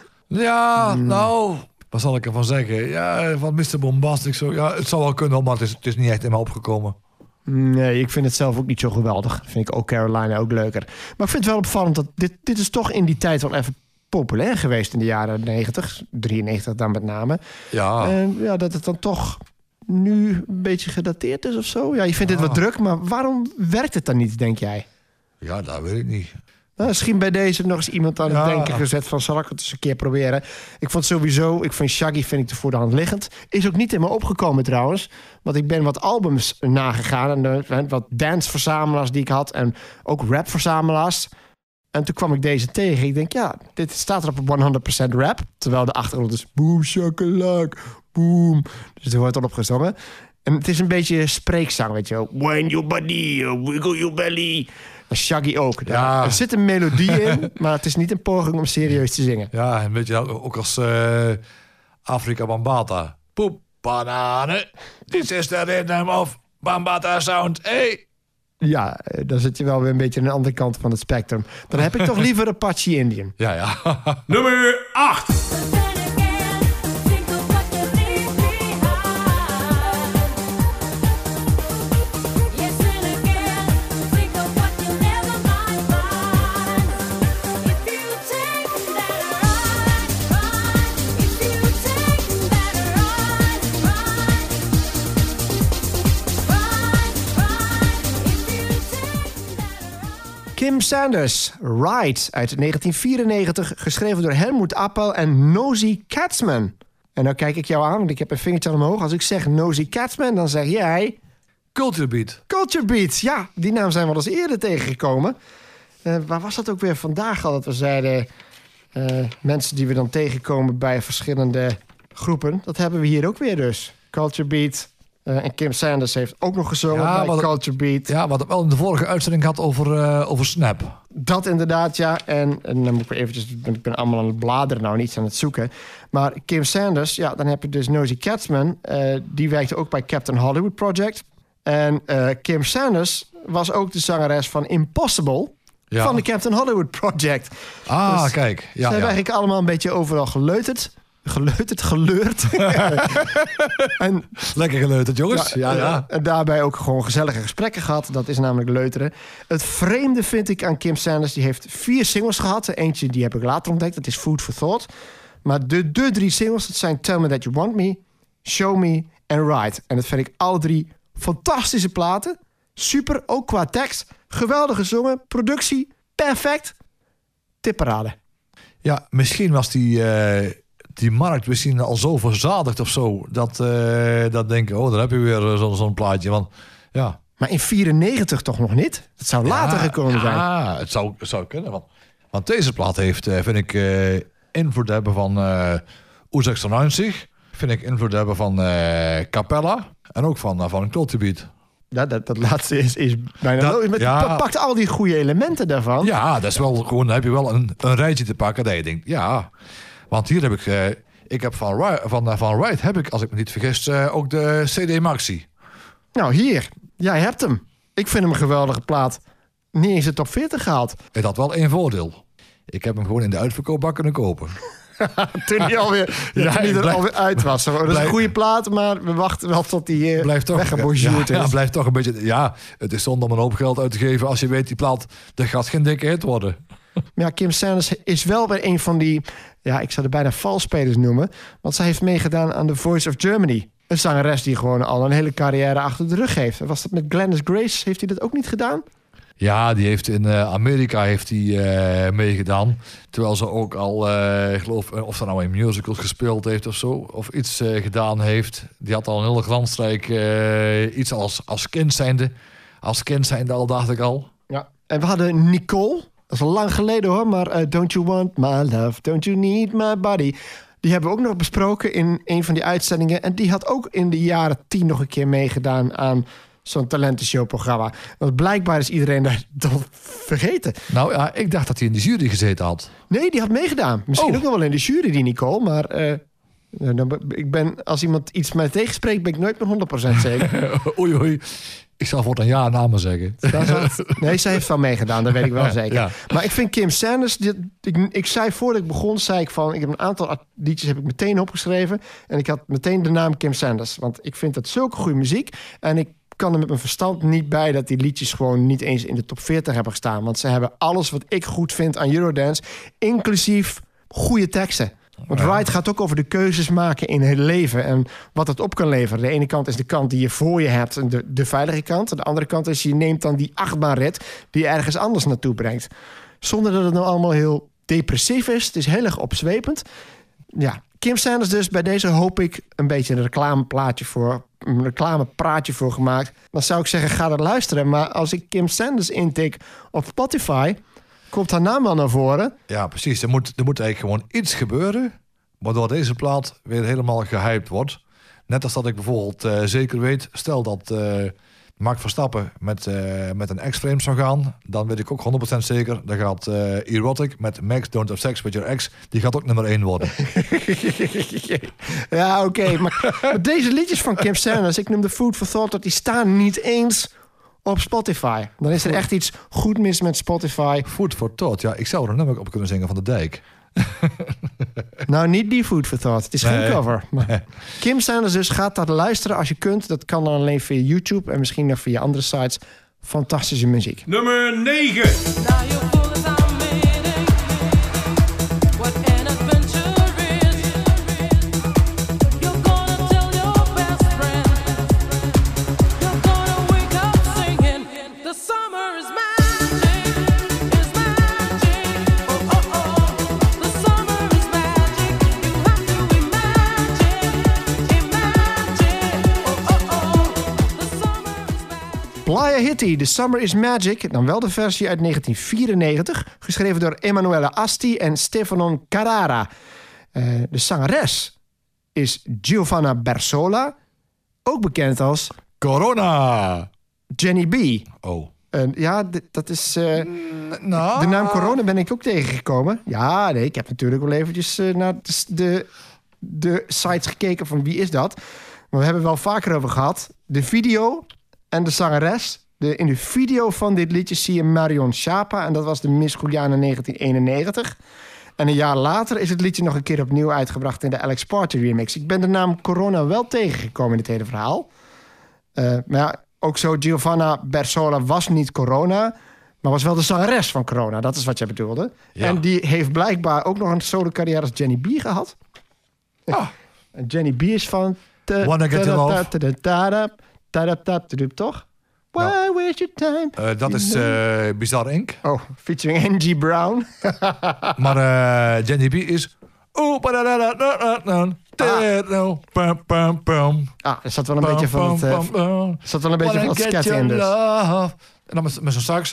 Ja, nou, wat zal ik ervan zeggen? Ja, van Mr. Bombastic zo. Ja, het zou wel kunnen, maar het is niet echt in me opgekomen. Nee, ik vind het zelf ook niet zo geweldig. Vind ik ook Carolina ook leuker. Maar ik vind het wel opvallend dat dit is toch in die tijd wel even populair geweest in de jaren 90. 93 dan met name. Ja, En ja, dat het dan toch nu een beetje gedateerd is of zo. Ja, je vindt dit wat druk, maar waarom werkt het dan niet, denk jij? ja, dat weet ik niet. Nou, misschien bij deze nog eens iemand aan het Ja. denken gezet van zal ik het eens een keer proberen. Ik vond sowieso, ik vind Shaggy vind ik te voor de hand liggend. Is ook niet in me opgekomen trouwens. Want ik ben wat albums nagegaan en wat dance-verzamelaars die ik had en ook rap-verzamelaars. En toen kwam ik deze tegen. Ik denk, ja, dit staat er op 100% rap. Terwijl de achtergrond is boom, shakalak, boom. Dus er wordt erop gezongen. En het is een beetje spreekzang, weet je wel. When your body, wiggle your belly. En Shaggy ook. Ja. Er zit een melodie in, maar het is niet een poging om serieus te zingen. Ja, en weet je ook als Afrika Bambata. Poep, bananen. This is the rhythm of Bambata sound. Hey! Ja, dan zit je wel weer een beetje aan de andere kant van het spectrum. Dan heb ik toch liever Apache Indian. Ja, ja. Nummer 8. Kim Sanders, Ride uit 1994, geschreven door Helmut Appel en Nosy Katzman. En nou kijk ik jou aan, want ik heb een vingertje omhoog. Als ik zeg Nosy Katzman, dan zeg jij Culture Beat. Culture Beat. Ja, die naam zijn we al eens eerder tegengekomen. Waar was dat ook weer vandaag al? Dat we zeiden, mensen die we dan tegenkomen bij verschillende groepen. Dat hebben we hier ook weer dus. Culture Beat. En Kim Sanders heeft ook nog gezongen Ja, bij wat- Culture Beat. Ja, wat ik wel in de vorige uitzending had over Snap. Dat inderdaad, ja. En dan moet ik weer eventjes... Ik ben allemaal aan het bladeren nou, niet aan het zoeken. Maar Kim Sanders, ja, dan heb je dus Nosy Katzman. Die werkte ook bij Captain Hollywood Project. En Kim Sanders was ook de zangeres van Impossible... Ja. van de Captain Hollywood Project. Ah, Dus kijk. Ze Ja, hebben ja. eigenlijk allemaal een beetje overal geleuterd. Geleurd. En Lekker geleuterd, jongens. Ja. en daarbij ook gewoon gezellige gesprekken gehad. Dat is namelijk leuteren. Het vreemde vind ik aan Kim Sanders. Die heeft 4 singles gehad. Eentje die heb ik later ontdekt. Dat is Food for Thought. Maar de 3 singles, dat zijn Tell Me That You Want Me, Show Me en Ride. En dat vind ik alle 3 fantastische platen. Super, ook qua tekst. Geweldig gezongen. Productie, perfect. Tipparade. Ja, misschien was die markt misschien al zo verzadigd of zo. Dat denken, oh, dan heb je weer zo'n plaatje. Want ja. Maar in 94 toch nog niet? Het zou later gekomen zijn. Ja, het zou kunnen. Want deze plaat heeft, vind ik, invloed hebben van U96. Vind ik invloed hebben van Capella. En ook van Culture Beat. Ja, dat laatste is bijna Dat- logisch. Maar ja. het pakt al die goede elementen daarvan. Ja, dat is wel gewoon, dan heb je wel een rijtje te pakken. Dat je denkt, ja. Want hier heb ik heb van Ride heb ik, als ik me niet vergis, ook de CD Maxi. Nou, hier. Jij hebt hem. Ik vind hem een geweldige plaat. Niet eens de top 40 gehaald. Het had wel één voordeel. Ik heb hem gewoon in de uitverkoopbak kunnen kopen. Toen hij alweer, Ja, toen hij er blijf- alweer uit was. Dat is een blijf- goede plaat, maar we wachten wel tot hij Blijft toch weggebougeerd ja, is. blijft toch een beetje. Ja, het is zonde om een hoop geld uit te geven als je weet die plaat, dat gaat geen dikke hit worden. Maar ja, Kim Sanders is wel weer een van die... Ja, ik zou er bijna valspelers noemen. Want zij heeft meegedaan aan The Voice of Germany. Een zangeres die gewoon al een hele carrière achter de rug heeft. Was dat met Gladys Grace? Heeft hij dat ook niet gedaan? Ja, die heeft in Amerika meegedaan. Terwijl ze ook al, ik geloof, of ze nou in musicals gespeeld heeft of zo. Of iets gedaan heeft. Die had al een hele glansrijk iets als kind zijnde. Als kind zijnde al, dacht ik al. Ja. En we hadden Nicole. Dat is al lang geleden hoor. Maar Don't You Want My Love, Don't You Need My Body. Die hebben we ook nog besproken in een van die uitzendingen. En die had ook in de jaren 10 nog een keer meegedaan aan zo'n talentenshow-programma. Want blijkbaar is iedereen dat vergeten. Nou ja, ik dacht dat hij in de jury gezeten had. Nee, die had meegedaan. Misschien ook nog wel in de jury, die Nicole. Maar ik ben, als iemand iets mij tegenspreekt, ben ik nooit meer 100% zeker. Oei. Ik zal voortaan ja en namen zeggen. Nee, zij heeft wel meegedaan, dat weet ik wel zeker. Ja. Maar ik vind Kim Sanders... Ik zei voordat ik begon, ik heb een aantal liedjes meteen opgeschreven. En ik had meteen de naam Kim Sanders. Want ik vind dat zulke goede muziek. En ik kan er met mijn verstand niet bij dat die liedjes gewoon niet eens in de top 40 hebben gestaan. Want ze hebben alles wat ik goed vind aan Eurodance, inclusief goede teksten. Want Ride gaat ook over de keuzes maken in het leven en wat het op kan leveren. De ene kant is de kant die je voor je hebt, de veilige kant. De andere kant is je neemt dan die achtbaanrit die je ergens anders naartoe brengt. Zonder dat het nou allemaal heel depressief is. Het is heel erg opzwepend. Ja, Kim Sanders dus. Bij deze hoop ik een beetje een reclamepraatje voor gemaakt. Dan zou ik zeggen, ga er luisteren. Maar als ik Kim Sanders intik op Spotify, komt haar naam al naar voren. Ja, precies. Er moet eigenlijk gewoon iets gebeuren, waardoor deze plaat weer helemaal gehyped wordt. Net als dat ik bijvoorbeeld zeker weet, stel dat Max Verstappen met een X-Frame zou gaan, dan weet ik ook 100% zeker, dan gaat Erotic met Max Don't Have Sex With Your Ex, die gaat ook nummer 1 worden. Ja, oké. Maar deze liedjes van Kim Sanders, ik noem de Food for Thought, dat die staan niet eens op Spotify. Dan is er echt iets goed mis met Spotify. Food for Thought, ja, ik zou er een nummer op kunnen zingen van de Dijk. Nou, niet die Food for Thought. Het is geen cover. Maar Kim Sanders dus, gaat dat luisteren als je kunt. Dat kan dan alleen via YouTube en misschien nog via andere sites. Fantastische muziek. Nummer 9. Playa Hitty, The Summer is Magic. Dan wel de versie uit 1994. Geschreven door Emanuele Asti en Stefano Carrara. De zangeres is Giovanna Bersola. Ook bekend als Corona! Jenny B. Oh. Ja, dat is... Nou. De naam Corona ben ik ook tegengekomen. Ja, nee, ik heb natuurlijk wel eventjes naar de sites gekeken van wie is dat. Maar we hebben wel vaker over gehad. De video en de zangeres. In de video van dit liedje zie je Marion Chapa. En dat was de Miss Juliana 1991. En een jaar later is het liedje nog een keer opnieuw uitgebracht in de Alex Party remix. Ik ben de naam Corona wel tegengekomen in dit hele verhaal. Maar ja, ook zo, Giovanna Bersola was niet Corona, maar was wel de zangeres van Corona. Dat is wat jij bedoelde. Ja. En die heeft blijkbaar ook nog een solo carrière als Jenny B gehad. Ah. En Jenny B is van... Wanna Get To Love. Toch? Why waste your time? Dat is Bizarre Inc. Oh, featuring Angie Brown. Maar Jenny B is... Er zat wel een beetje van het scat in dus. En dan met zo'n sax.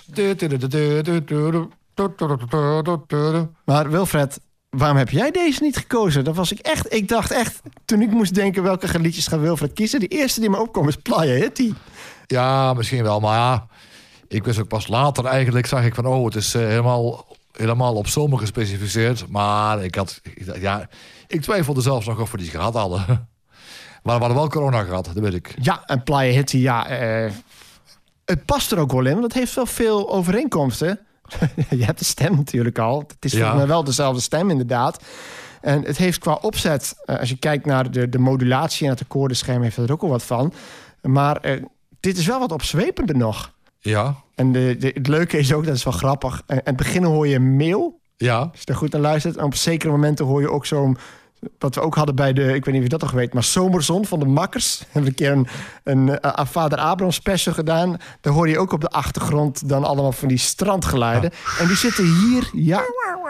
Maar Wilfred, waarom heb jij deze niet gekozen? Dat was ik dacht echt, toen ik moest denken welke liedjes gaat Wilfred kiezen, die eerste die me opkwam is Playa Hitty. Ja, misschien wel, maar ja, ik wist ook pas later eigenlijk, zag ik van, het is helemaal op zomer gespecificeerd. Maar ik twijfelde zelfs nog of we die gehad hadden. Maar we hadden wel corona gehad, dat weet ik. Ja, en Playa Hitty, het past er ook wel in, want het heeft wel veel overeenkomsten. Je hebt de stem natuurlijk al. Het is volgens mij wel dezelfde stem inderdaad. En het heeft qua opzet, als je kijkt naar de modulatie en het akkoordenscherm, heeft het er ook al wat van. Maar dit is wel wat opzwepender nog. Ja. En het leuke is ook, dat is wel grappig. Aan het begin hoor je een mail. Ja. Als je er goed naar luistert. En op zekere momenten hoor je ook zo'n... Wat we ook hadden bij ik weet niet of je dat nog weet... maar Zomerzon van de Makkers. We hebben een keer een Vader Abraham special gedaan. Daar hoor je ook op de achtergrond dan allemaal van die strandgeluiden. Ja. En die zitten hier, ja...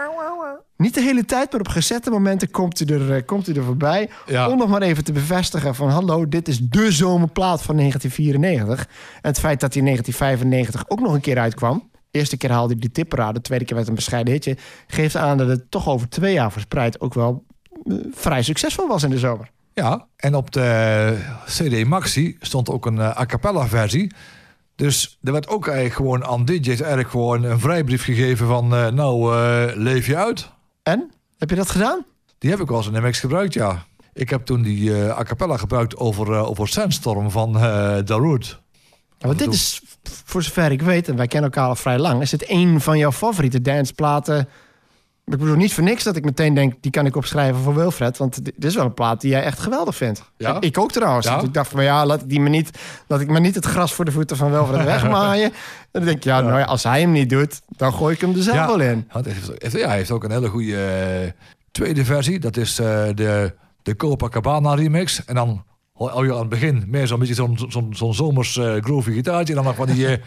Niet de hele tijd, maar op gezette momenten komt u er voorbij. Ja. Om nog maar even te bevestigen van... hallo, dit is de zomerplaat van 1994. En het feit dat hij in 1995 ook nog een keer uitkwam... De eerste keer haalde hij de tipparade, de tweede keer werd een bescheiden hitje... geeft aan dat het toch over 2 jaar verspreid ook wel vrij succesvol was in de zomer. Ja, en op de CD Maxi stond ook een a cappella versie. Dus er werd ook eigenlijk gewoon aan DJ's eigenlijk gewoon een vrijbrief gegeven van... leef je uit. En? Heb je dat gedaan? Die heb ik wel eens in MX gebruikt, ja. Ik heb toen die a cappella gebruikt over Sandstorm van Darude. Ja, want dit is, voor zover ik weet, en wij kennen elkaar al vrij lang... is het een van jouw favoriete danceplaten. Ik bedoel, niet voor niks dat ik meteen denk... die kan ik opschrijven voor Wilfred. Want dit is wel een plaat die jij echt geweldig vindt. Ja? Ik ook trouwens. Ja? Ik dacht van, laat ik maar niet het gras voor de voeten van Wilfred wegmaaien. En dan denk ik, als hij hem niet doet... dan gooi ik hem er zelf wel in. Hij heeft ook een hele goede tweede versie. Dat is de Copacabana remix. En dan... hou je aan het begin meer zo'n beetje zo'n zomers groovy gitaartje. En dan nog van die...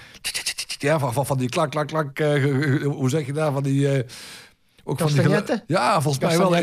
van die klak. Hoe zeg je daar? Van die... ook van die ja, volgens mij wel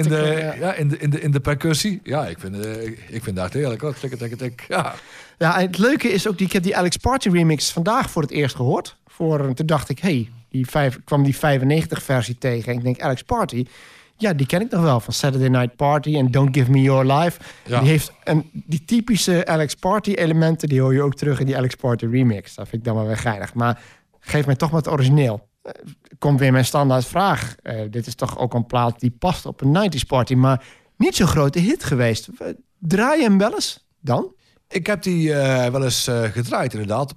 in de percussie. Ja, ik vind dat heerlijk. Hoor. Tik. Ja. Ja, en het leuke is ook... ik heb die Alex Party remix vandaag voor het eerst gehoord. Toen dacht ik, kwam die 95 versie tegen. En ik denk, Alex Party... Ja, die ken ik nog wel van Saturday Night Party en Don't Give Me Your Life. Ja. Die typische Alex Party elementen... die hoor je ook terug in die Alex Party remix. Dat vind ik dan wel weer geinig. Maar geef mij toch maar het origineel. Komt weer mijn standaard vraag. Dit is toch ook een plaat die past op een 90s party... maar niet zo'n grote hit geweest. Draai je hem wel eens dan? Ik heb die wel eens gedraaid inderdaad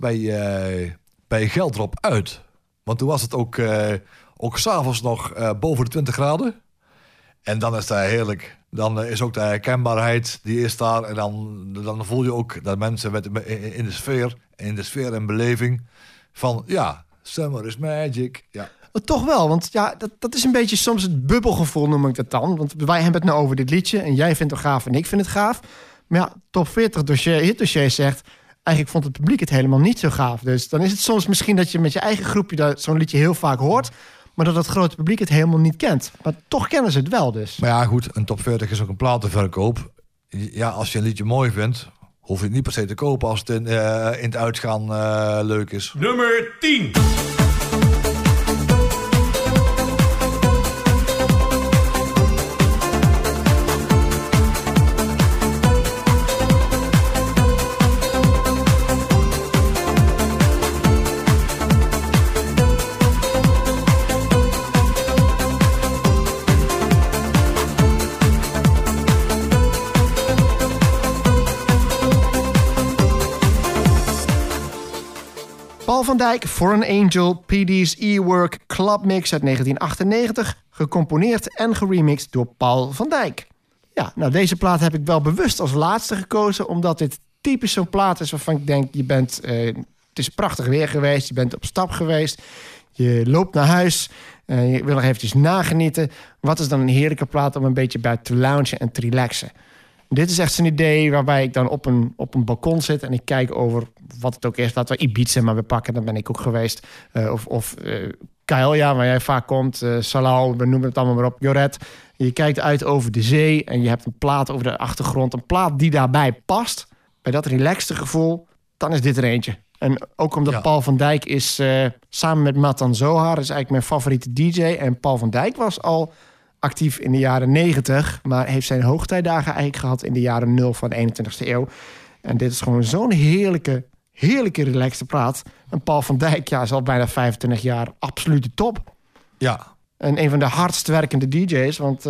bij Geldrop uit. Want toen was het ook 's avonds nog boven de 20 graden... En dan is dat heerlijk. Dan is ook de herkenbaarheid, die is daar. En dan voel je ook dat mensen in de sfeer en beleving... van summer is magic. Ja. Toch wel, want dat is een beetje soms het bubbelgevoel, noem ik dat dan. Want wij hebben het nou over dit liedje en jij vindt het gaaf en ik vind het gaaf. Maar top 40 hitdossier zegt... eigenlijk vond het publiek het helemaal niet zo gaaf. Dus dan is het soms misschien dat je met je eigen groepje... zo'n liedje heel vaak hoort... maar dat het grote publiek het helemaal niet kent. Maar toch kennen ze het wel dus. Maar ja, goed, een top 40 is ook een platenverkoop. Ja, als je een liedje mooi vindt... hoef je het niet per se te kopen als het in het uitgaan leuk is. Nummer 10. Paul van Dyk, For an Angel, PD's E-Work Club Mix uit 1998. Gecomponeerd en geremixed door Paul van Dyk. Ja, nou deze plaat heb ik wel bewust als laatste gekozen... omdat dit typisch zo'n plaat is waarvan ik denk... het is prachtig weer geweest, je bent op stap geweest... je loopt naar huis, je wil nog eventjes nagenieten. Wat is dan een heerlijke plaat om een beetje bij te loungen en te relaxen? Dit is echt zo'n idee waarbij ik dan op een balkon zit... en ik kijk over wat het ook is. Laten we Ibiza maar weer pakken, daar ben ik ook geweest. Of Kaelja, waar jij vaak komt. Salau, we noemen het allemaal maar op. Joret. Je kijkt uit over de zee en je hebt een plaat over de achtergrond. Een plaat die daarbij past. Bij dat relaxte gevoel, dan is dit er eentje. En ook omdat Paul van Dyk is samen met Matan Zohar... is eigenlijk mijn favoriete DJ. En Paul van Dyk was al... actief in de jaren 90, maar heeft zijn hoogtijdagen eigenlijk gehad in de jaren 0 van de 21ste eeuw. En dit is gewoon zo'n heerlijke relaxte plaat. En Paul van Dyk is al bijna 25 jaar absolute top. Ja. En een van de hardst werkende DJ's, want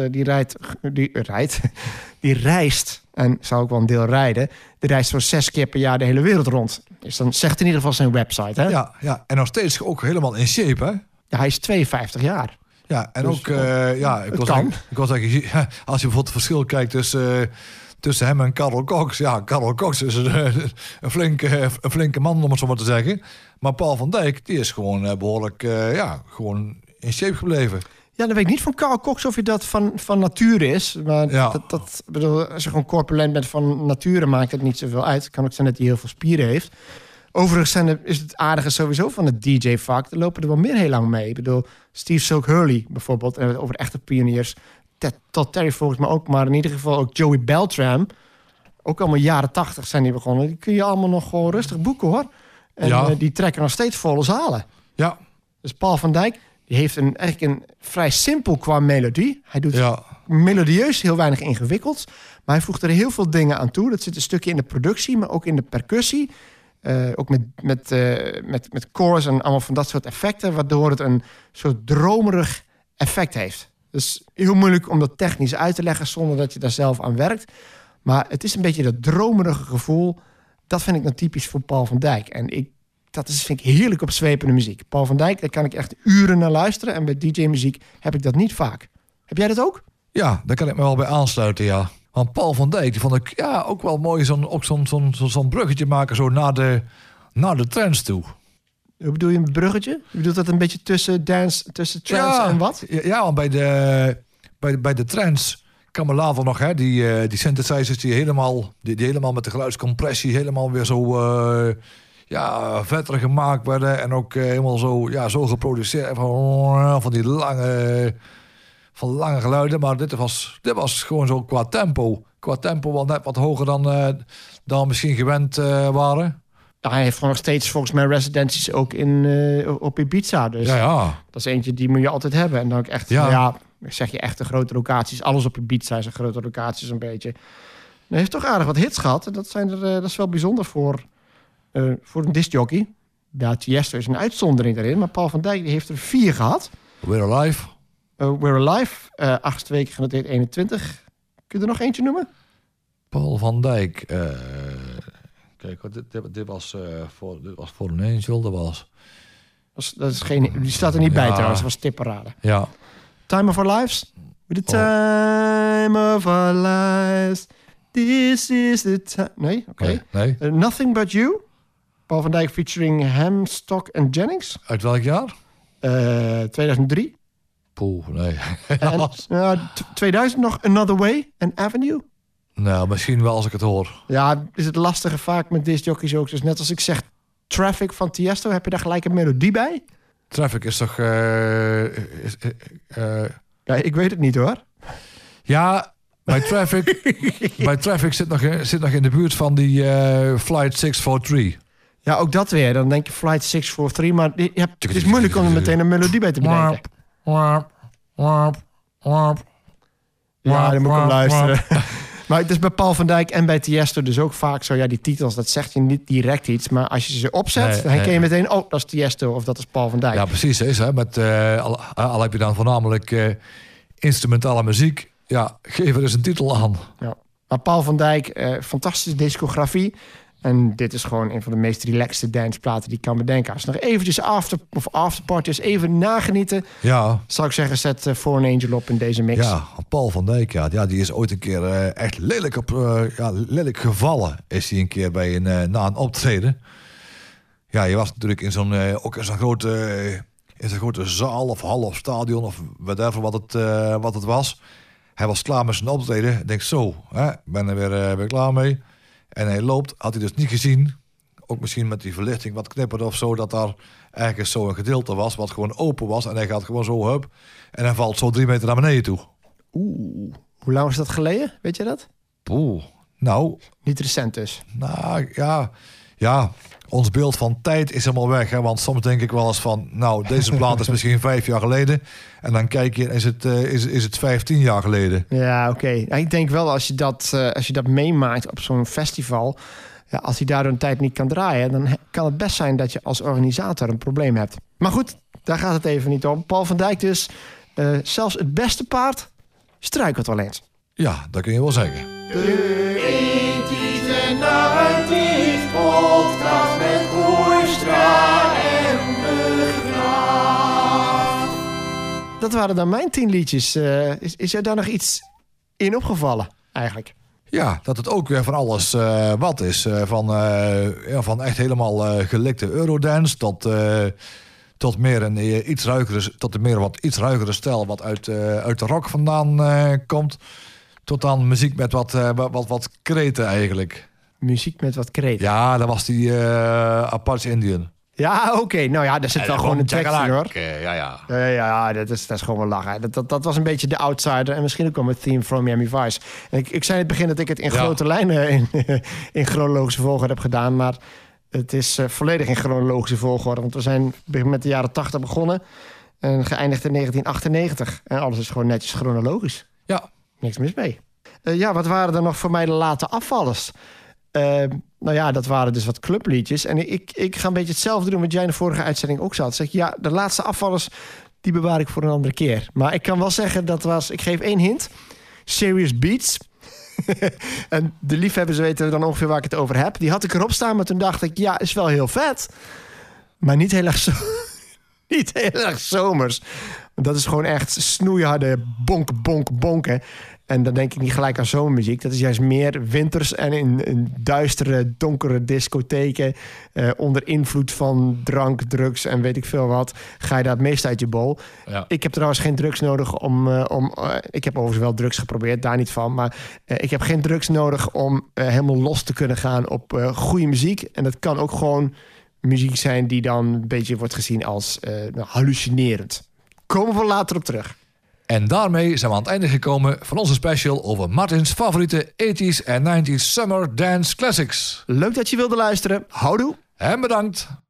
die reist, en zou ook wel een deel rijden... die reist zo'n 6 keer per jaar de hele wereld rond. Dus dan zegt in ieder geval zijn website, hè? Ja, en nog steeds ook helemaal in shape, hè? Ja, hij is 52 jaar. Ja, en dus, ook, ik wil zeggen, als je bijvoorbeeld het verschil kijkt tussen hem en Carl Cox. Ja, Carl Cox is een flinke man, om het zo maar te zeggen. Maar Paul van Dijk, die is gewoon behoorlijk gewoon in shape gebleven. Ja, dan weet ik niet van Carl Cox of je dat van nature is. Maar Ja. bedoel, als je gewoon corpulent bent van nature, maakt het niet zoveel uit. Het kan ook zijn dat hij heel veel spieren heeft. Overigens is het aardige sowieso van het DJ-vak. Er lopen er wel meer heel lang mee. Ik bedoel, Steve Silk Hurley bijvoorbeeld. En over echte pioniers. Todd Terry volgens mij ook. Maar in ieder geval ook Joey Beltram. Ook allemaal jaren 80 zijn die begonnen. Die kun je allemaal nog gewoon rustig boeken, hoor. En die trekken nog steeds volle zalen. Ja. Dus Paul van Dijk, die heeft eigenlijk een vrij simpel qua melodie. Hij doet melodieus heel weinig ingewikkelds. Maar hij voegt er heel veel dingen aan toe. Dat zit een stukje in de productie, maar ook in de percussie. Ook met chorus en allemaal van dat soort effecten. Waardoor het een soort dromerig effect heeft. Dus heel moeilijk om dat technisch uit te leggen zonder dat je daar zelf aan werkt. Maar het is een beetje dat dromerige gevoel. Dat vind ik nou typisch voor Paul van Dijk. En vind ik heerlijk opzwepende muziek. Paul van Dijk, daar kan ik echt uren naar luisteren. En bij DJ-muziek heb ik dat niet vaak. Heb jij dat ook? Ja, daar kan ik me wel bij aansluiten, ja. Want Paul van Dijk, die vond ik ook wel mooi zo'n bruggetje maken zo naar de trance toe. Hoe bedoel je een bruggetje? Je bedoelt dat een beetje tussen trance en wat? Ja, want bij de trance kan me later nog, hè, die synthesizers die helemaal met de geluidscompressie helemaal weer zo vetter gemaakt werden. En ook helemaal zo geproduceerd van die lange geluiden. Maar dit was gewoon zo qua tempo. Qua tempo wel net wat hoger dan misschien gewend waren. Ja, hij heeft gewoon nog steeds volgens mij residenties ook op Ibiza. Dus Ja. dat is eentje die moet je altijd hebben. En dan ook echt, zeg je echte grote locaties. Alles op Ibiza zijn grote locaties een beetje. Hij heeft toch aardig wat hits gehad. En dat is wel bijzonder voor een discjockey. Ja, Tiesto is een uitzondering daarin. Maar Paul van Dijk die heeft er 4 gehad. We're Alive. We're Alive. 8 weken genoteerd 21. Kun je er nog eentje noemen? Paul van Dijk. Kijk, dit was voor een Angel. Dat is die staat er niet bij trouwens. Dat was tipparade. Ja. Time of Our Lives. With the time of our lives. This is the time. Nee? Oké. Nee. Nothing But You. Paul van Dijk featuring Hamstock en Jennings. Uit welk jaar? 2003. Poeh, nee. En 2000 nog Another Way en Avenue. Nou, misschien wel als ik het hoor. Ja, is het lastige vaak met discjockeys ook. Dus net als ik zeg Traffic van Tiesto, heb je daar gelijk een melodie bij? Traffic is toch... Ja, ik weet het niet hoor. Ja, bij Traffic zit nog in de buurt van die Flight 643. Ja, ook dat weer. Dan denk je Flight 643, maar het is moeilijk om er meteen een melodie bij te bedenken. Ja, dan moet ik hem luisteren. Maar het is bij Paul van Dijk en bij Tiesto dus ook vaak zo. Ja, die titels, dat zegt je niet direct iets. Maar als je ze opzet, dan ken je meteen... oh, dat is Tiesto of dat is Paul van Dijk. Ja, precies. Hè, met, al heb je dan voornamelijk instrumentale muziek. Ja, geef er eens een titel aan. Ja. Maar Paul van Dijk, fantastische discografie. En dit is gewoon een van de meest relaxte danceplaten die ik kan bedenken. Als je nog eventjes afterparties even nagenieten... zou ik zeggen, zet For an Angel op in deze mix. Ja, Paul van Dijk, ja, die is ooit een keer echt lelijk gevallen. Is hij een keer na een optreden. Ja, je was natuurlijk in zo'n grote zaal of half stadion of whatever wat het was. Hij was klaar met zijn optreden. Ik denk zo, ben er weer klaar mee. En hij loopt, had hij dus niet gezien. Ook misschien met die verlichting wat knipperde of zo. Dat daar ergens zo een gedeelte was wat gewoon open was. En hij gaat gewoon zo hup. En hij valt zo 3 meter naar beneden toe. Oeh, hoe lang is dat geleden? Weet je dat? Oeh, nou... Niet recent dus. Nou, ja. Ons beeld van tijd is helemaal weg. Hè? Want soms denk ik wel eens van... nou, deze plaat is misschien 5 jaar geleden. En dan kijk je, is het 15 jaar geleden. Ja, oké. Ik denk wel, als je dat meemaakt op zo'n festival... Ja, als hij daardoor een tijd niet kan draaien... dan kan het best zijn dat je als organisator een probleem hebt. Maar goed, daar gaat het even niet om. Paul van Dijk dus. Zelfs het beste paard struikelt wel eens. Ja, dat kun je wel zeggen. De 80's en 90's podcast met Kooistra en De Graaf. Dat waren dan mijn 10 liedjes. Is jou daar nog iets in opgevallen eigenlijk? Ja, dat het ook weer van alles wat is. Van echt helemaal gelikte Eurodance tot meer een iets ruigere, tot een meer iets ruigere stijl wat uit de rock vandaan komt. Tot dan muziek met wat kreten eigenlijk. Muziek met wat kreet. Ja, dat was die Apache Indian. Ja, oké. Nou ja, daar zit wel gewoon een tekst in, hoor. Ja. Dat is gewoon wel lachen. Dat was een beetje de outsider. En misschien ook wel het theme van Miami Vice. En ik zei in het begin dat ik het in grote lijnen in chronologische volgorde heb gedaan. Maar het is volledig in chronologische volgorde. Want we zijn met de jaren 80 begonnen. En geëindigd in 1998. En alles is gewoon netjes chronologisch. Ja. Niks mis mee. Wat waren er nog voor mij de late afvallers? Dat waren dus wat clubliedjes. En ik ga een beetje hetzelfde doen wat jij in de vorige uitzending ook zat. Zeg, ja, de laatste afvallers, die bewaar ik voor een andere keer. Maar ik kan wel zeggen, ik geef 1 hint. Serious Beats. En de liefhebbers weten dan ongeveer waar ik het over heb. Die had ik erop staan, maar toen dacht ik, ja, is wel heel vet. Maar niet heel erg niet heel erg zomers. Dat is gewoon echt snoeiharde bonken. En dan denk ik niet gelijk aan zomermuziek. Dat is juist meer winters en in duistere, donkere discotheken. Onder invloed van drank, drugs en weet ik veel wat. Ga je daar het meest uit je bol. Ja. Ik heb trouwens geen drugs nodig om ik heb overigens wel drugs geprobeerd, daar niet van. Maar ik heb geen drugs nodig om helemaal los te kunnen gaan op goede muziek. En dat kan ook gewoon muziek zijn die dan een beetje wordt gezien als hallucinerend. Komen we later op terug. En daarmee zijn we aan het einde gekomen van onze special over Martins favoriete 80s en 90s Summer Dance Classics. Leuk dat je wilde luisteren. Houdoe. En bedankt.